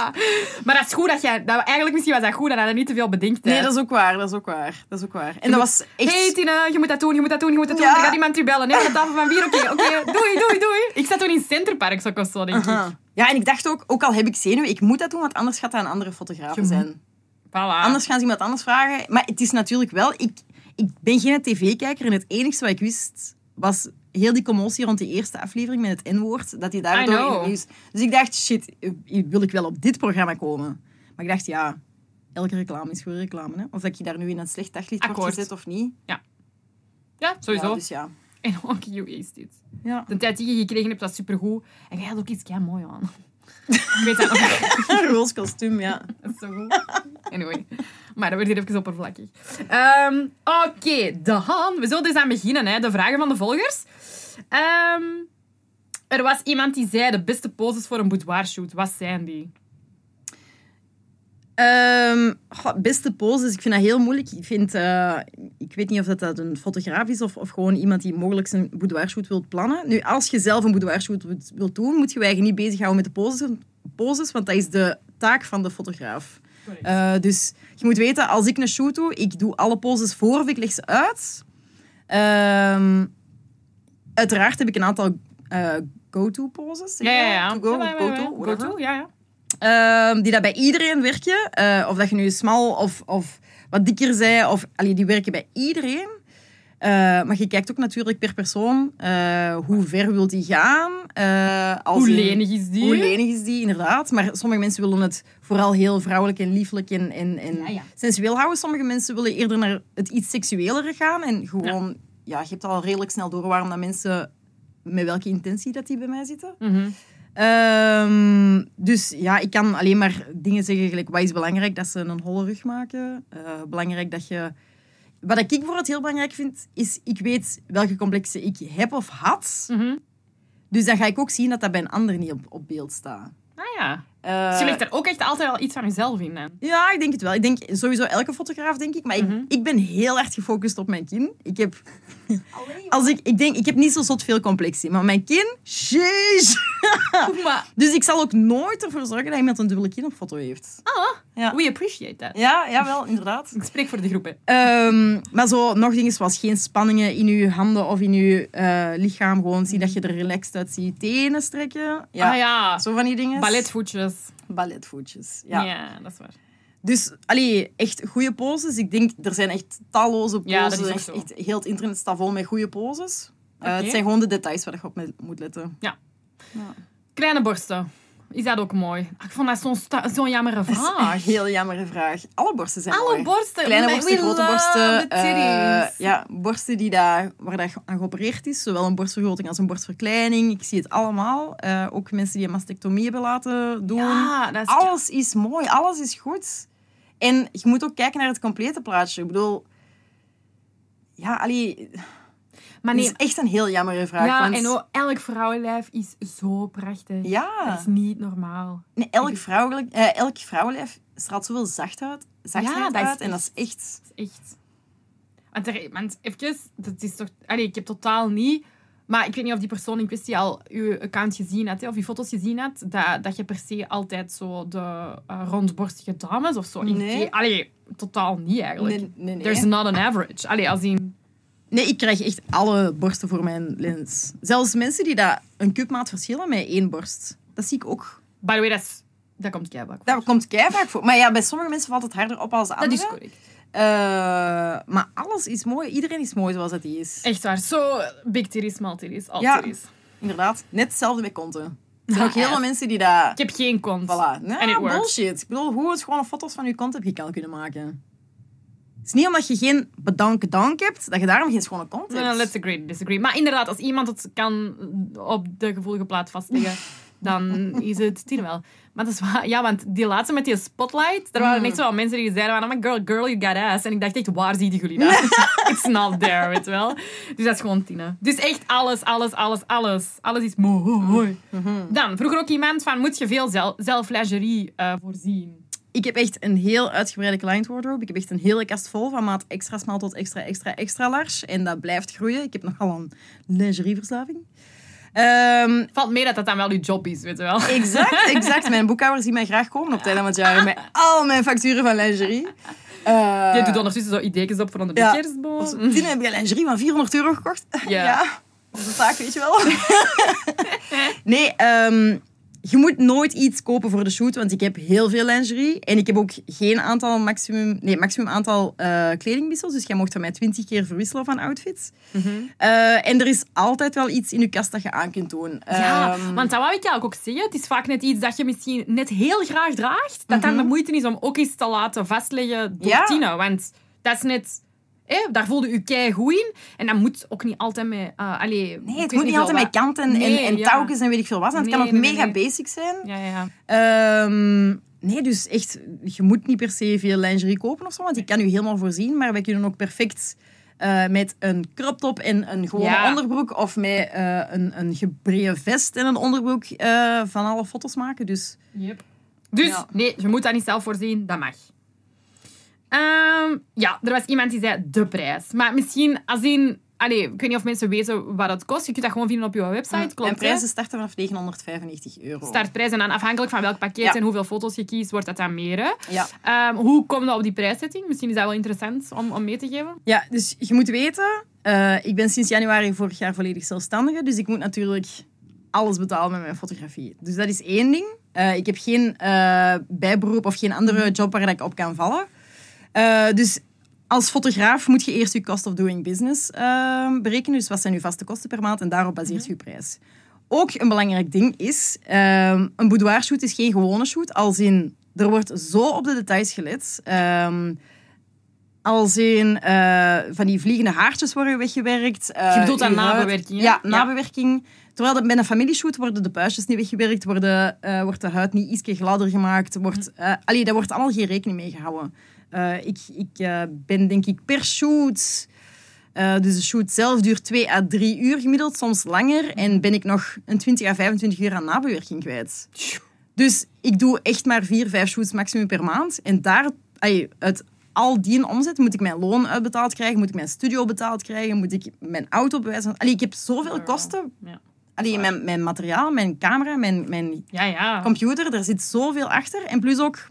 Maar dat is goed dat jij... Dat, eigenlijk misschien was dat goed dat je er niet te veel bedenkt. Nee, dat is ook waar. Dat is ook waar. Dat is ook waar. En je dat moet, was echt... Hey Tina, je moet dat doen, je moet dat doen, je moet dat doen. Ja. Er gaat iemand u bellen. Nee, de tafel van vier. Oké, okay, oké. Okay. Doei, doei, doei. Ik zat toen in Centerparks ook of zo, denk uh-huh. ik. Ja, en ik dacht ook, ook al heb ik zenuwen, ik moet dat doen, want anders gaat dat een andere fotograaf zijn. Voilà. Anders gaan ze iemand anders vragen. Maar het is natuurlijk wel... Ik, Ik ben geen tv-kijker en het enige wat ik wist was heel die commotie rond die eerste aflevering met het N-woord, dat hij daardoor in het nieuws... Dus ik dacht, shit, wil ik wel op dit programma komen? Maar ik dacht, ja, elke reclame is goede reclame. Hè? Of dat je daar nu in een slecht daglicht wordt Akkoord. gezet of niet. Ja, ja sowieso. Ja, dus ja. En ook you aced it. ja. De tijd die je gekregen hebt, was supergoed. En jij had ook iets kei mooi aan. Ik weet dat nog. Een roze kostuum, ja. Dat is zo goed. Anyway. Maar dat werd hier even oppervlakkig. Um, Oké, okay, dan. We zullen dus aan beginnen, hè. De vragen van de volgers. Um, er was iemand die zei de beste poses voor een boudoirshoot. Wat zijn die? Um, goh, beste poses, ik vind dat heel moeilijk. Ik, vind, uh, ik weet niet of dat, dat een fotograaf is of, of gewoon iemand die mogelijk zijn boudoirshoot wil plannen. Nu, als je zelf een boudoirshoot wilt, wilt doen, moet je je eigenlijk niet bezighouden met de poses, poses, want dat is de taak van de fotograaf. Uh, dus je moet weten, als ik een shoot doe, ik doe alle poses voor of ik leg ze uit. Um, uiteraard heb ik een aantal uh, go-to poses. Ja, ja, ja. To go, ja, ja, ja, go-to, go-to, ja, ja. Um, die dat bij iedereen werken. Uh, of dat je nu smal of, of wat dikker bent. Of, allee, die werken bij iedereen. Uh, maar je kijkt ook natuurlijk per persoon. Uh, hoe ver wil die gaan? Uh, als hoe in, lenig is die? Hoe lenig is die, inderdaad. Maar sommige mensen willen het vooral heel vrouwelijk en lieflijk en, en, en ja, ja. sensueel houden. Sommige mensen willen eerder naar het iets seksuelere gaan. En gewoon, ja. Ja, je hebt al redelijk snel door waarom dat mensen, met welke intentie dat die bij mij zitten. Mm-hmm. Um, dus ja, ik kan alleen maar dingen zeggen, gelijk, wat is belangrijk? Dat ze een holle rug maken. Uh, belangrijk dat je... Wat ik bijvoorbeeld heel belangrijk vind, is ik weet welke complexen ik heb of had. Mm-hmm. Dus dan ga ik ook zien dat dat bij een ander niet op, op beeld staat. Ah ja. Uh, Dus je legt er ook echt altijd wel iets van jezelf in, hè? Ja, ik denk het wel. Ik denk sowieso elke fotograaf, denk ik. Maar ik, Mm-hmm. ik ben heel erg gefocust op mijn kin. Ik heb... Als ik, ik denk, ik heb niet zo zot veel complexie. Maar mijn kin... Sheesh. Maar... Dus ik zal ook nooit ervoor zorgen dat iemand een dubbele kin op foto heeft. Ah, Ja. we appreciate that. Ja, jawel, inderdaad. Ik spreek voor de groep, hè. Um, maar zo, nog dingen zoals geen spanningen in je handen of in je uh, lichaam. Gewoon zien dat je er relaxed uitziet. Tenen strekken. Ja. Ah ja. Zo van die dingen. Balletvoetjes. Balletvoetjes, ja. Ja, dat is waar. Dus, allee, echt goede poses. Ik denk, er zijn echt talloze poses. Ja, dat is ook echt, zo. echt, heel het internet staat vol met goede poses. Uh, Oké. Het zijn gewoon de details waar je op me- moet letten. Ja. Ja. Kleine borsten. Is dat ook mooi? Ah, Ik vond dat zo'n sta- zo'n jammere Dat is een vraag. heel jammere vraag. Alle borsten zijn Alle mooi. borsten. Kleine We borsten, grote love borsten. the Uh, titties. ja, borsten die daar, waar dat aan geopereerd is. Zowel een borstvergroting als een borstverkleining. Ik zie het allemaal. Uh, ook mensen die een mastectomie hebben laten doen. Ja, dat is... Alles is mooi. Alles is goed. En je moet ook kijken naar het complete plaatje. Ik bedoel... Ja, allee... Maar Het nee, is echt een heel jammere vraag. ja, want en ook, elk vrouwenlijf is zo prachtig. ja, Dat is niet normaal. nee, elk, vrouwelijk, eh, elk vrouwenlijf straalt zoveel zachtheid, zachtheid Ja, dat is uit. En dat is echt- echt... Dat is echt... Want, er, want even, dat is toch... Allee, ik heb totaal niet... Maar ik weet niet of die persoon in kwestie al uw account gezien had, hè, of je foto's gezien had, dat, dat je per se altijd zo de uh, rondborstige dames of zo... in- Nee. Allee, totaal niet eigenlijk. Nee, nee, nee. There's not an average. Allee, als in... Nee, ik krijg echt alle borsten voor mijn lens. Zelfs mensen die dat een cupmaat verschillen met één borst. Dat zie ik ook. By the way, dat, is, dat komt keihard voor. Dat komt keivaak voor. Maar ja, bij sommige mensen valt het harder op als de Dat andere. is correct. Uh, maar alles is mooi. Iedereen is mooi zoals het is. Echt waar. Zo big titties, small titties, all Ja. titties. Inderdaad. Net hetzelfde met konten. Er zijn ook Ah, heel ja. veel mensen die dat... Ik heb geen kont. Voilà. Nee, And it works. bullshit. Ik bedoel, hoe het gewoon foto's van je kont heb je kan kunnen maken. Het is niet omdat je geen bedanke dank hebt, dat je daarom geen schone kont hebt. No, let's agree to disagree. Maar inderdaad, als iemand het kan op de gevoelige plaat vastleggen, dan is het tien wel. Maar dat is waar. Ja, want die laatste met die spotlight, er waren Mm. echt wel mensen die zeiden van, oh my girl, girl, you got ass. En ik dacht echt, waar zie jullie dat? It's not there, weet je wel. Dus dat is gewoon tien. Dus echt alles, alles, alles, alles. Alles is mooi. Mm-hmm. Dan vroeg er ook iemand van, moet je veel zelf, zelf lingerie uh, voorzien? Ik heb echt een heel uitgebreide client wardrobe. Ik heb echt een hele kast vol, van maat extra smal tot extra, extra, extra large. En dat blijft groeien. Ik heb nogal een lingerieverslaving. Um, Valt mee dat dat dan wel je job is, weet je wel. exact, exact. Mijn boekhouder ziet mij graag komen op het einde van het jaar met al mijn facturen van lingerie. Uh, Je doet ondertussen zo ideetjes op voor onder de ja. kerstboom. Of zo, Tine, heb je lingerie van vierhonderd euro gekocht? Ja. Ja. Dat is een taak, weet je wel. Nee, um, je moet nooit iets kopen voor de shoot, want ik heb heel veel lingerie. En ik heb ook geen aantal maximum, nee, maximum aantal uh, kledingwissels. Dus jij mocht van mij twintig keer verwisselen van outfits. Mm-hmm. Uh, en er is altijd wel iets in je kast dat je aan kunt doen. Ja, um, want dat wou ik eigenlijk ook zeggen. Het is vaak net iets dat je misschien net heel graag draagt. Dat dan mm-hmm. de moeite is om ook eens te laten vastleggen door Ja. Tine. Want dat is net... Eh, daar voelde je kei goed in. En dat moet ook niet altijd met... Uh, allee, nee, het moet niet altijd met kanten nee, en, en ja. touwtjes en weet ik veel wat. Het Nee, kan ook nee, mega nee. basic zijn. Ja, ja, ja. Um, nee, dus echt, je moet niet per se veel lingerie kopen of zo, want ik kan u helemaal voorzien. Maar wij kunnen ook perfect uh, met een crop top en een gewone Ja. onderbroek of met uh, een, een gebreide vest en een onderbroek uh, van alle foto's maken. Dus, Yep. Dus, Ja. nee, je moet dat niet zelf voorzien. Dat mag. Um, ja, er was iemand die zei de prijs. Maar misschien, als in... Allee, ik weet niet of mensen weten wat het kost. Je kunt dat gewoon vinden op je website. Klopt, Mijn hè? prijzen starten vanaf negenhonderdvijfennegentig euro. Startprijs en dan afhankelijk van welk pakket Ja. en hoeveel foto's je kiest, wordt dat dan meer. Hè? Ja. Um, hoe kom je op die prijszetting? Misschien is dat wel interessant om, om mee te geven. Ja, dus je moet weten, uh, ik ben sinds januari vorig jaar volledig zelfstandige, dus ik moet natuurlijk alles betalen met mijn fotografie. Dus dat is één ding. Uh, ik heb geen uh, bijberoep of geen andere job waar ik op kan vallen. Uh, dus als fotograaf moet je eerst je cost of doing business uh, berekenen. Dus wat zijn je vaste kosten per maand en daarop baseert je je prijs. Ook een belangrijk ding is, uh, een boudoirshoot is geen gewone shoot, als in, er wordt zo op de details gelet. Um, Als in uh, van die vliegende haartjes worden weggewerkt. Uh, Je bedoelt aan je huid- nabewerking, hè? Ja, Ja. nabewerking. Terwijl dat bij een familieshoot worden de puistjes niet weggewerkt, worden, uh, wordt de huid niet ietsje gladder gemaakt. Wordt, uh, allee, daar wordt allemaal geen rekening mee gehouden. Uh, ik ik uh, ben denk ik per shoot... Uh, dus de shoot zelf duurt twee à drie uur gemiddeld, soms langer. En ben ik nog een twintig à vijfentwintig uur aan nabewerking kwijt. Dus ik doe echt maar vier, vijf shoots maximum per maand. En daar, allee, uit al die omzet moet ik mijn loon uitbetaald krijgen, moet ik mijn studio betaald krijgen, moet ik mijn auto bewijzen. Allee, ik heb zoveel kosten. Ja. Allee, mijn, mijn materiaal, mijn camera, mijn, mijn Ja, ja. computer, daar zit zoveel achter. En plus ook...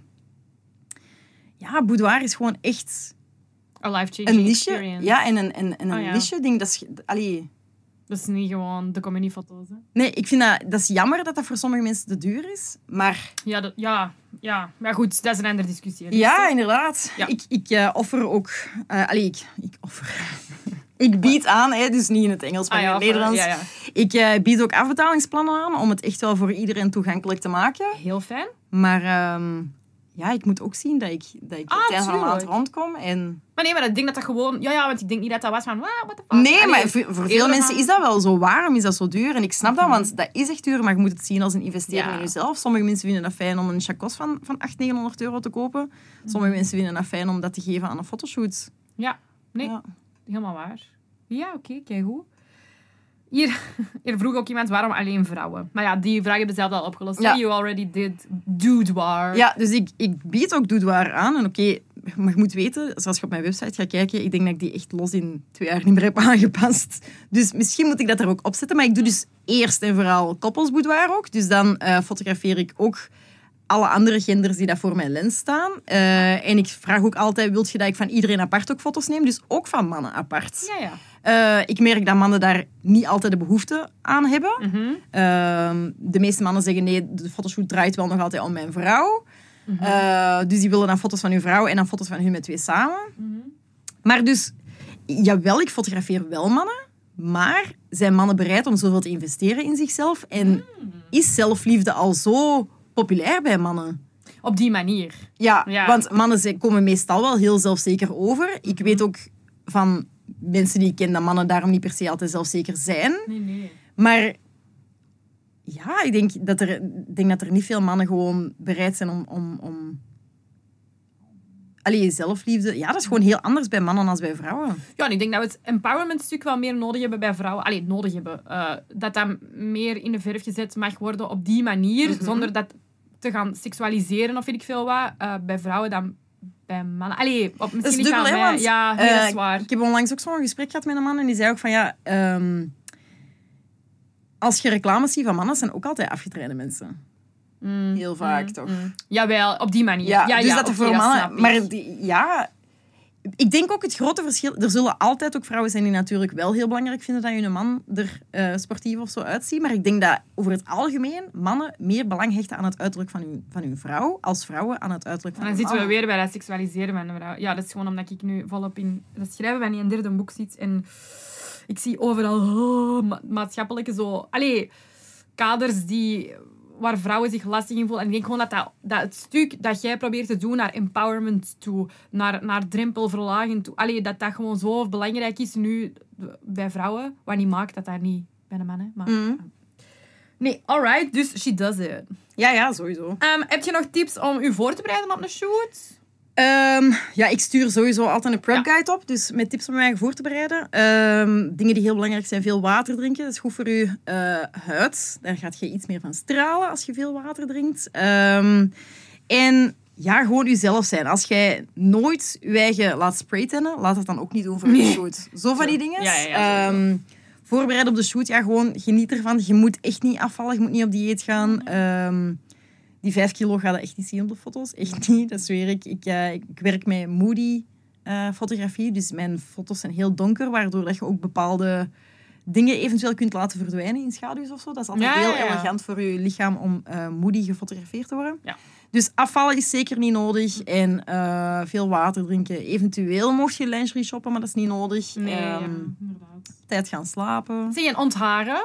Ja, boudoir is gewoon echt A life-changing een niche. experience. Ja, en een, en, en een Oh, ja. niche-ding. Dat is... Allee... Dat is niet gewoon de communiefoto's. Hè? Nee, ik vind dat... Dat is jammer dat dat voor sommige mensen te duur is. Maar... Ja, dat, ja, ja, maar goed, dat is een andere discussie. hè. Ja, Dus, inderdaad. Ja. Ik, ik uh, offer ook... Uh, allee, ik, ik offer... ik bied aan, hè, dus niet in het Engels, maar ah, ja, in het voor- Nederlands. Ja, ja. Ik uh, bied ook afbetalingsplannen aan om het echt wel voor iedereen toegankelijk te maken. Heel fijn. Maar um, ja, ik moet ook zien dat ik, dat ik Ah, op het einde van de maand tuurlijk. rondkom. En... Maar nee, maar ik denk dat dat gewoon... Ja, ja, want ik denk niet dat dat was van... Wow, what the fuck. Nee, Allee, maar voor, voor veel eerder mensen van- is dat wel zo. Waarom is dat zo duur? En ik snap dat, want dat is echt duur, maar je moet het zien als een investering Ja. in jezelf. Sommige mensen vinden dat fijn om een chacos van, van achthonderd, negenhonderd euro te kopen. Sommige mensen vinden dat fijn om dat te geven aan een fotoshoot. Ja, nee, Ja. helemaal waar. Ja, oké, okay, kijk hoe. Hier, hier vroeg ook iemand waarom alleen vrouwen. Maar ja, die vraag hebben we zelf al opgelost. Ja. You already did boudoir. Ja, dus ik, ik bied ook boudoir aan. En oké, maar je moet weten, zoals je op mijn website gaat kijken, ik denk dat ik die echt los in twee jaar niet meer heb aangepast. Dus misschien moet ik dat er ook op zetten. Maar ik doe dus eerst en vooral koppelsboudoir ook. Dus dan uh, fotografeer ik ook alle andere genders die daar voor mijn lens staan. Uh, en ik vraag ook altijd, wil je dat ik van iedereen apart ook foto's neem? Dus ook van mannen apart. Ja, ja. Uh, ik merk dat mannen daar niet altijd de behoefte aan hebben. Mm-hmm. Uh, de meeste mannen zeggen, nee, de fotoshoot draait wel nog altijd om mijn vrouw. Mm-hmm. Uh, dus die willen dan foto's van hun vrouw en dan foto's van hun met twee samen. Mm-hmm. Maar dus, jawel, ik fotografeer wel mannen. Maar zijn mannen bereid om zoveel te investeren in zichzelf? En Mm. is zelfliefde al zo populair bij mannen? Op die manier. Ja, Ja. want mannen zijn- komen meestal wel heel zelfzeker over. Ik weet ook van mensen die ik ken dat mannen daarom niet per se altijd zelfzeker zijn. Nee, nee. Maar ja, ik denk dat er, ik denk dat er niet veel mannen gewoon bereid zijn om... om, om... Allee, zelfliefde... Ja, dat is gewoon heel anders bij mannen dan bij vrouwen. Ja, en ik denk dat we het empowerment-stuk wel meer nodig hebben bij vrouwen. Allee, nodig hebben. Uh, dat dat meer in de verf gezet mag worden op die manier, Mm-hmm. zonder dat te gaan seksualiseren of weet ik veel wat. Uh, bij vrouwen dan bij mannen. Allee, op, misschien Dat is niet dubbel, aan hè, mij. want, Ja, nee, dat is Uh, waar. Ik heb onlangs ook zo'n gesprek gehad met een man en die zei ook van ja... Um, als je reclames ziet van mannen, zijn ook altijd afgetrainde mensen. Mm, Heel vaak, mm, toch? mm. Jawel, op die manier. Ja, Ja, dus ja, dat er oké, voor dat mannen... snap ik. Maar die, ja... ik denk ook het grote verschil... Er zullen altijd ook vrouwen zijn die natuurlijk wel heel belangrijk vinden dat je een man er uh, sportief of zo uitziet. Maar ik denk dat over het algemeen mannen meer belang hechten aan het uiterlijk van hun, van hun vrouw als vrouwen aan het uiterlijk van hun hun man. En dan zitten we man. weer bij dat seksualiseren van de vrouw. Ja, dat is gewoon omdat ik nu volop in dat schrijven van die een derde boek zit. En ik zie overal oh, ma- maatschappelijke zo... Allee, kaders die... waar vrouwen zich lastig in voelen. En ik denk gewoon dat, dat, dat het stuk dat jij probeert te doen naar empowerment toe, naar, naar drempelverlaging toe, allee, dat dat gewoon zo belangrijk is nu bij vrouwen, wat niet maakt dat dat niet bij de mannen. Maar, Mm. Nee, alright, dus she does it. Ja, ja, sowieso. Um, heb je nog tips om je voor te bereiden op een shoot? Um, ja, ik stuur sowieso altijd een prep Ja. guide op, dus met tips om je voor te bereiden. Um, dingen die heel belangrijk zijn, veel water drinken. Dat is goed voor je uh, huid. Daar gaat je iets meer van stralen als je veel water drinkt. Um, en ja, gewoon jezelf zijn. Als jij nooit je eigen laat spraytannen, laat het dan ook niet doen voor je shoot. Zo van die dingen. Ja, ja, ja, um, voorbereiden op de shoot, ja, gewoon geniet ervan. Je moet echt niet afvallen, je moet niet op dieet gaan. Um, Die vijf kilo gaat je echt niet zien op de foto's. Echt niet, dat zweer ik. Ik, uh, ik werk met moody uh, fotografie, dus mijn foto's zijn heel donker, waardoor dat je ook bepaalde dingen eventueel kunt laten verdwijnen in schaduws of zo. Dat is altijd Ja, heel ja, ja. elegant voor je lichaam om uh, moody gefotografeerd te worden. Ja. Dus afvallen is zeker niet nodig. En uh, veel water drinken. Eventueel mocht je lingerie shoppen, maar dat is niet nodig. Nee, um, ja, inderdaad. Tijd gaan slapen. Zie je, en ontharen?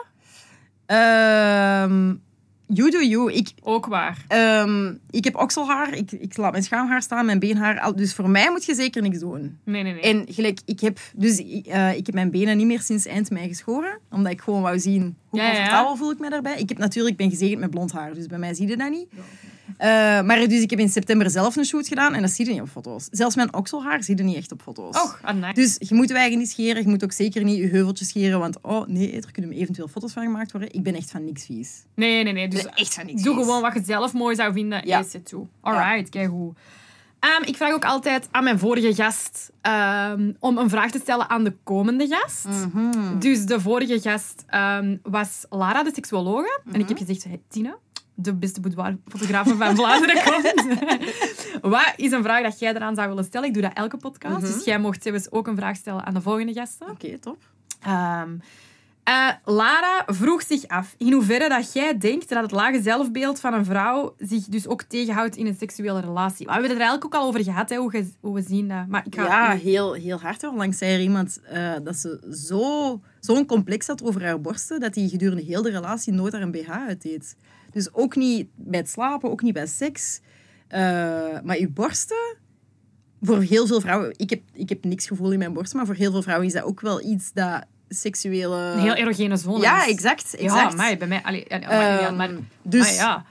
Um, you do you. Ik, Ook waar. Um, ik heb okselhaar, ik, ik laat mijn schaamhaar staan, mijn beenhaar. Dus voor mij moet je zeker niks doen. Nee, nee, nee. En gelijk, ik heb, dus, uh, ik heb mijn benen niet meer sinds eind mei geschoren. Omdat ik gewoon wou zien hoe Ja, ja. comfortabel voel ik me daarbij. Ik heb natuurlijk, ben gezegend met blond haar, dus bij mij zie je dat niet. Uh, maar dus ik heb in september zelf een shoot gedaan en dat zie je niet op foto's. Zelfs mijn okselhaar zie je niet echt op foto's. Och, ah, nice. Dus je moet je eigen niet scheren. Je moet ook zeker niet je heuveltjes scheren. Want oh nee, er kunnen eventueel foto's van gemaakt worden. Ik ben echt van niks vies. Nee, nee, nee. Dus Ik ben echt van niks doe vies. gewoon wat je zelf mooi zou vinden. Ja. Is het toe. Alright, kijk hoe. Um, ik vraag ook altijd aan mijn vorige gast um, om een vraag te stellen aan de komende gast. Mm-hmm. Dus de vorige gast um, was Lara, de seksuologe. Mm-hmm. En ik heb gezegd, hey, Tine, de beste boudoirfotografe van Vlaanderen komt. Wat is een vraag dat jij eraan zou willen stellen? Ik doe dat elke podcast. Mm-hmm. Dus jij mocht zelfs ook een vraag stellen aan de volgende gasten. Oké, okay, top. Um, uh, Lara vroeg zich af in hoeverre dat jij denkt dat het lage zelfbeeld van een vrouw zich dus ook tegenhoudt in een seksuele relatie. We hebben het er eigenlijk ook al over gehad, hè, hoe, ge, hoe we zien dat. Maar ik ga... Ja, heel, heel hard. Onlangs zei er iemand uh, dat ze zo, zo'n complex had over haar borsten, dat hij gedurende heel de relatie nooit haar een B H uitdeed. Dus ook niet bij het slapen, ook niet bij seks. Uh, maar je borsten... Voor heel veel vrouwen... Ik heb, ik heb niks gevoel in mijn borsten, maar voor heel veel vrouwen is dat ook wel iets dat seksuele... Een heel erogene zone. Ja, is. exact. exact. Ja, maar bij mij... Allee, ja, maar, Um, maar, dus maar ja.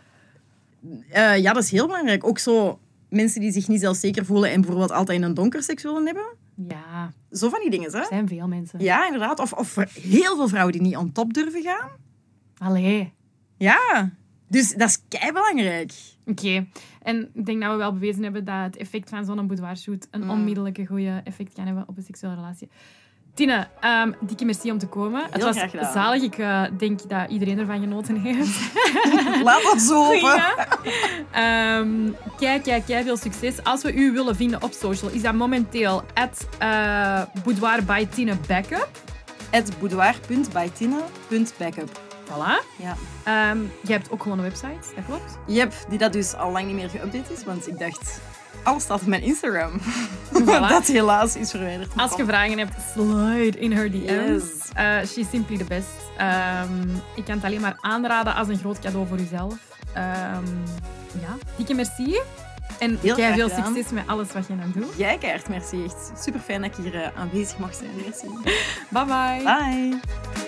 Uh, ja, dat is heel belangrijk. Ook zo mensen die zich niet zelfzeker voelen en bijvoorbeeld altijd in een donker seks willen hebben. Ja, Zo van die dingen, hè? er zijn veel mensen. Ja, inderdaad. Of, of heel veel vrouwen die niet on top durven gaan. Allee. Ja. Dus dat is keibelangrijk. Oké. Okay. En ik denk dat we wel bewezen hebben dat het effect van zo'n boudoirshoot een Mm. onmiddellijke goede effect kan hebben op een seksuele relatie. Tine, um, dikke merci om te komen. Heel het was graag gedaan. zalig. Ik uh, denk dat iedereen ervan genoten heeft. Laat ons hopen. Ja. Um, kijk, kijk, kijk, veel succes. Als we u willen vinden op social, is dat momenteel at uh, boudoir by Tine Backup. at boudoir punt by tine punt backup. Voilà. Ja. Um, je hebt ook gewoon een website, dat klopt? Yep, die dat dus al lang niet meer geüpdate is, want ik dacht... Alles staat op mijn Instagram. Voilà. Dat helaas is verwijderd. Als je vragen hebt, slide in her D M's. Yes. Uh, she's simply the best. Um, ik kan het alleen maar aanraden als een groot cadeau voor jezelf. Um, ja, dikke merci. En Heel jij graag veel gedaan. succes met alles wat je dan doet. Jij keihard, merci. Echt super fijn dat ik hier uh, aanwezig mag zijn. Merci. Bye bye. Bye.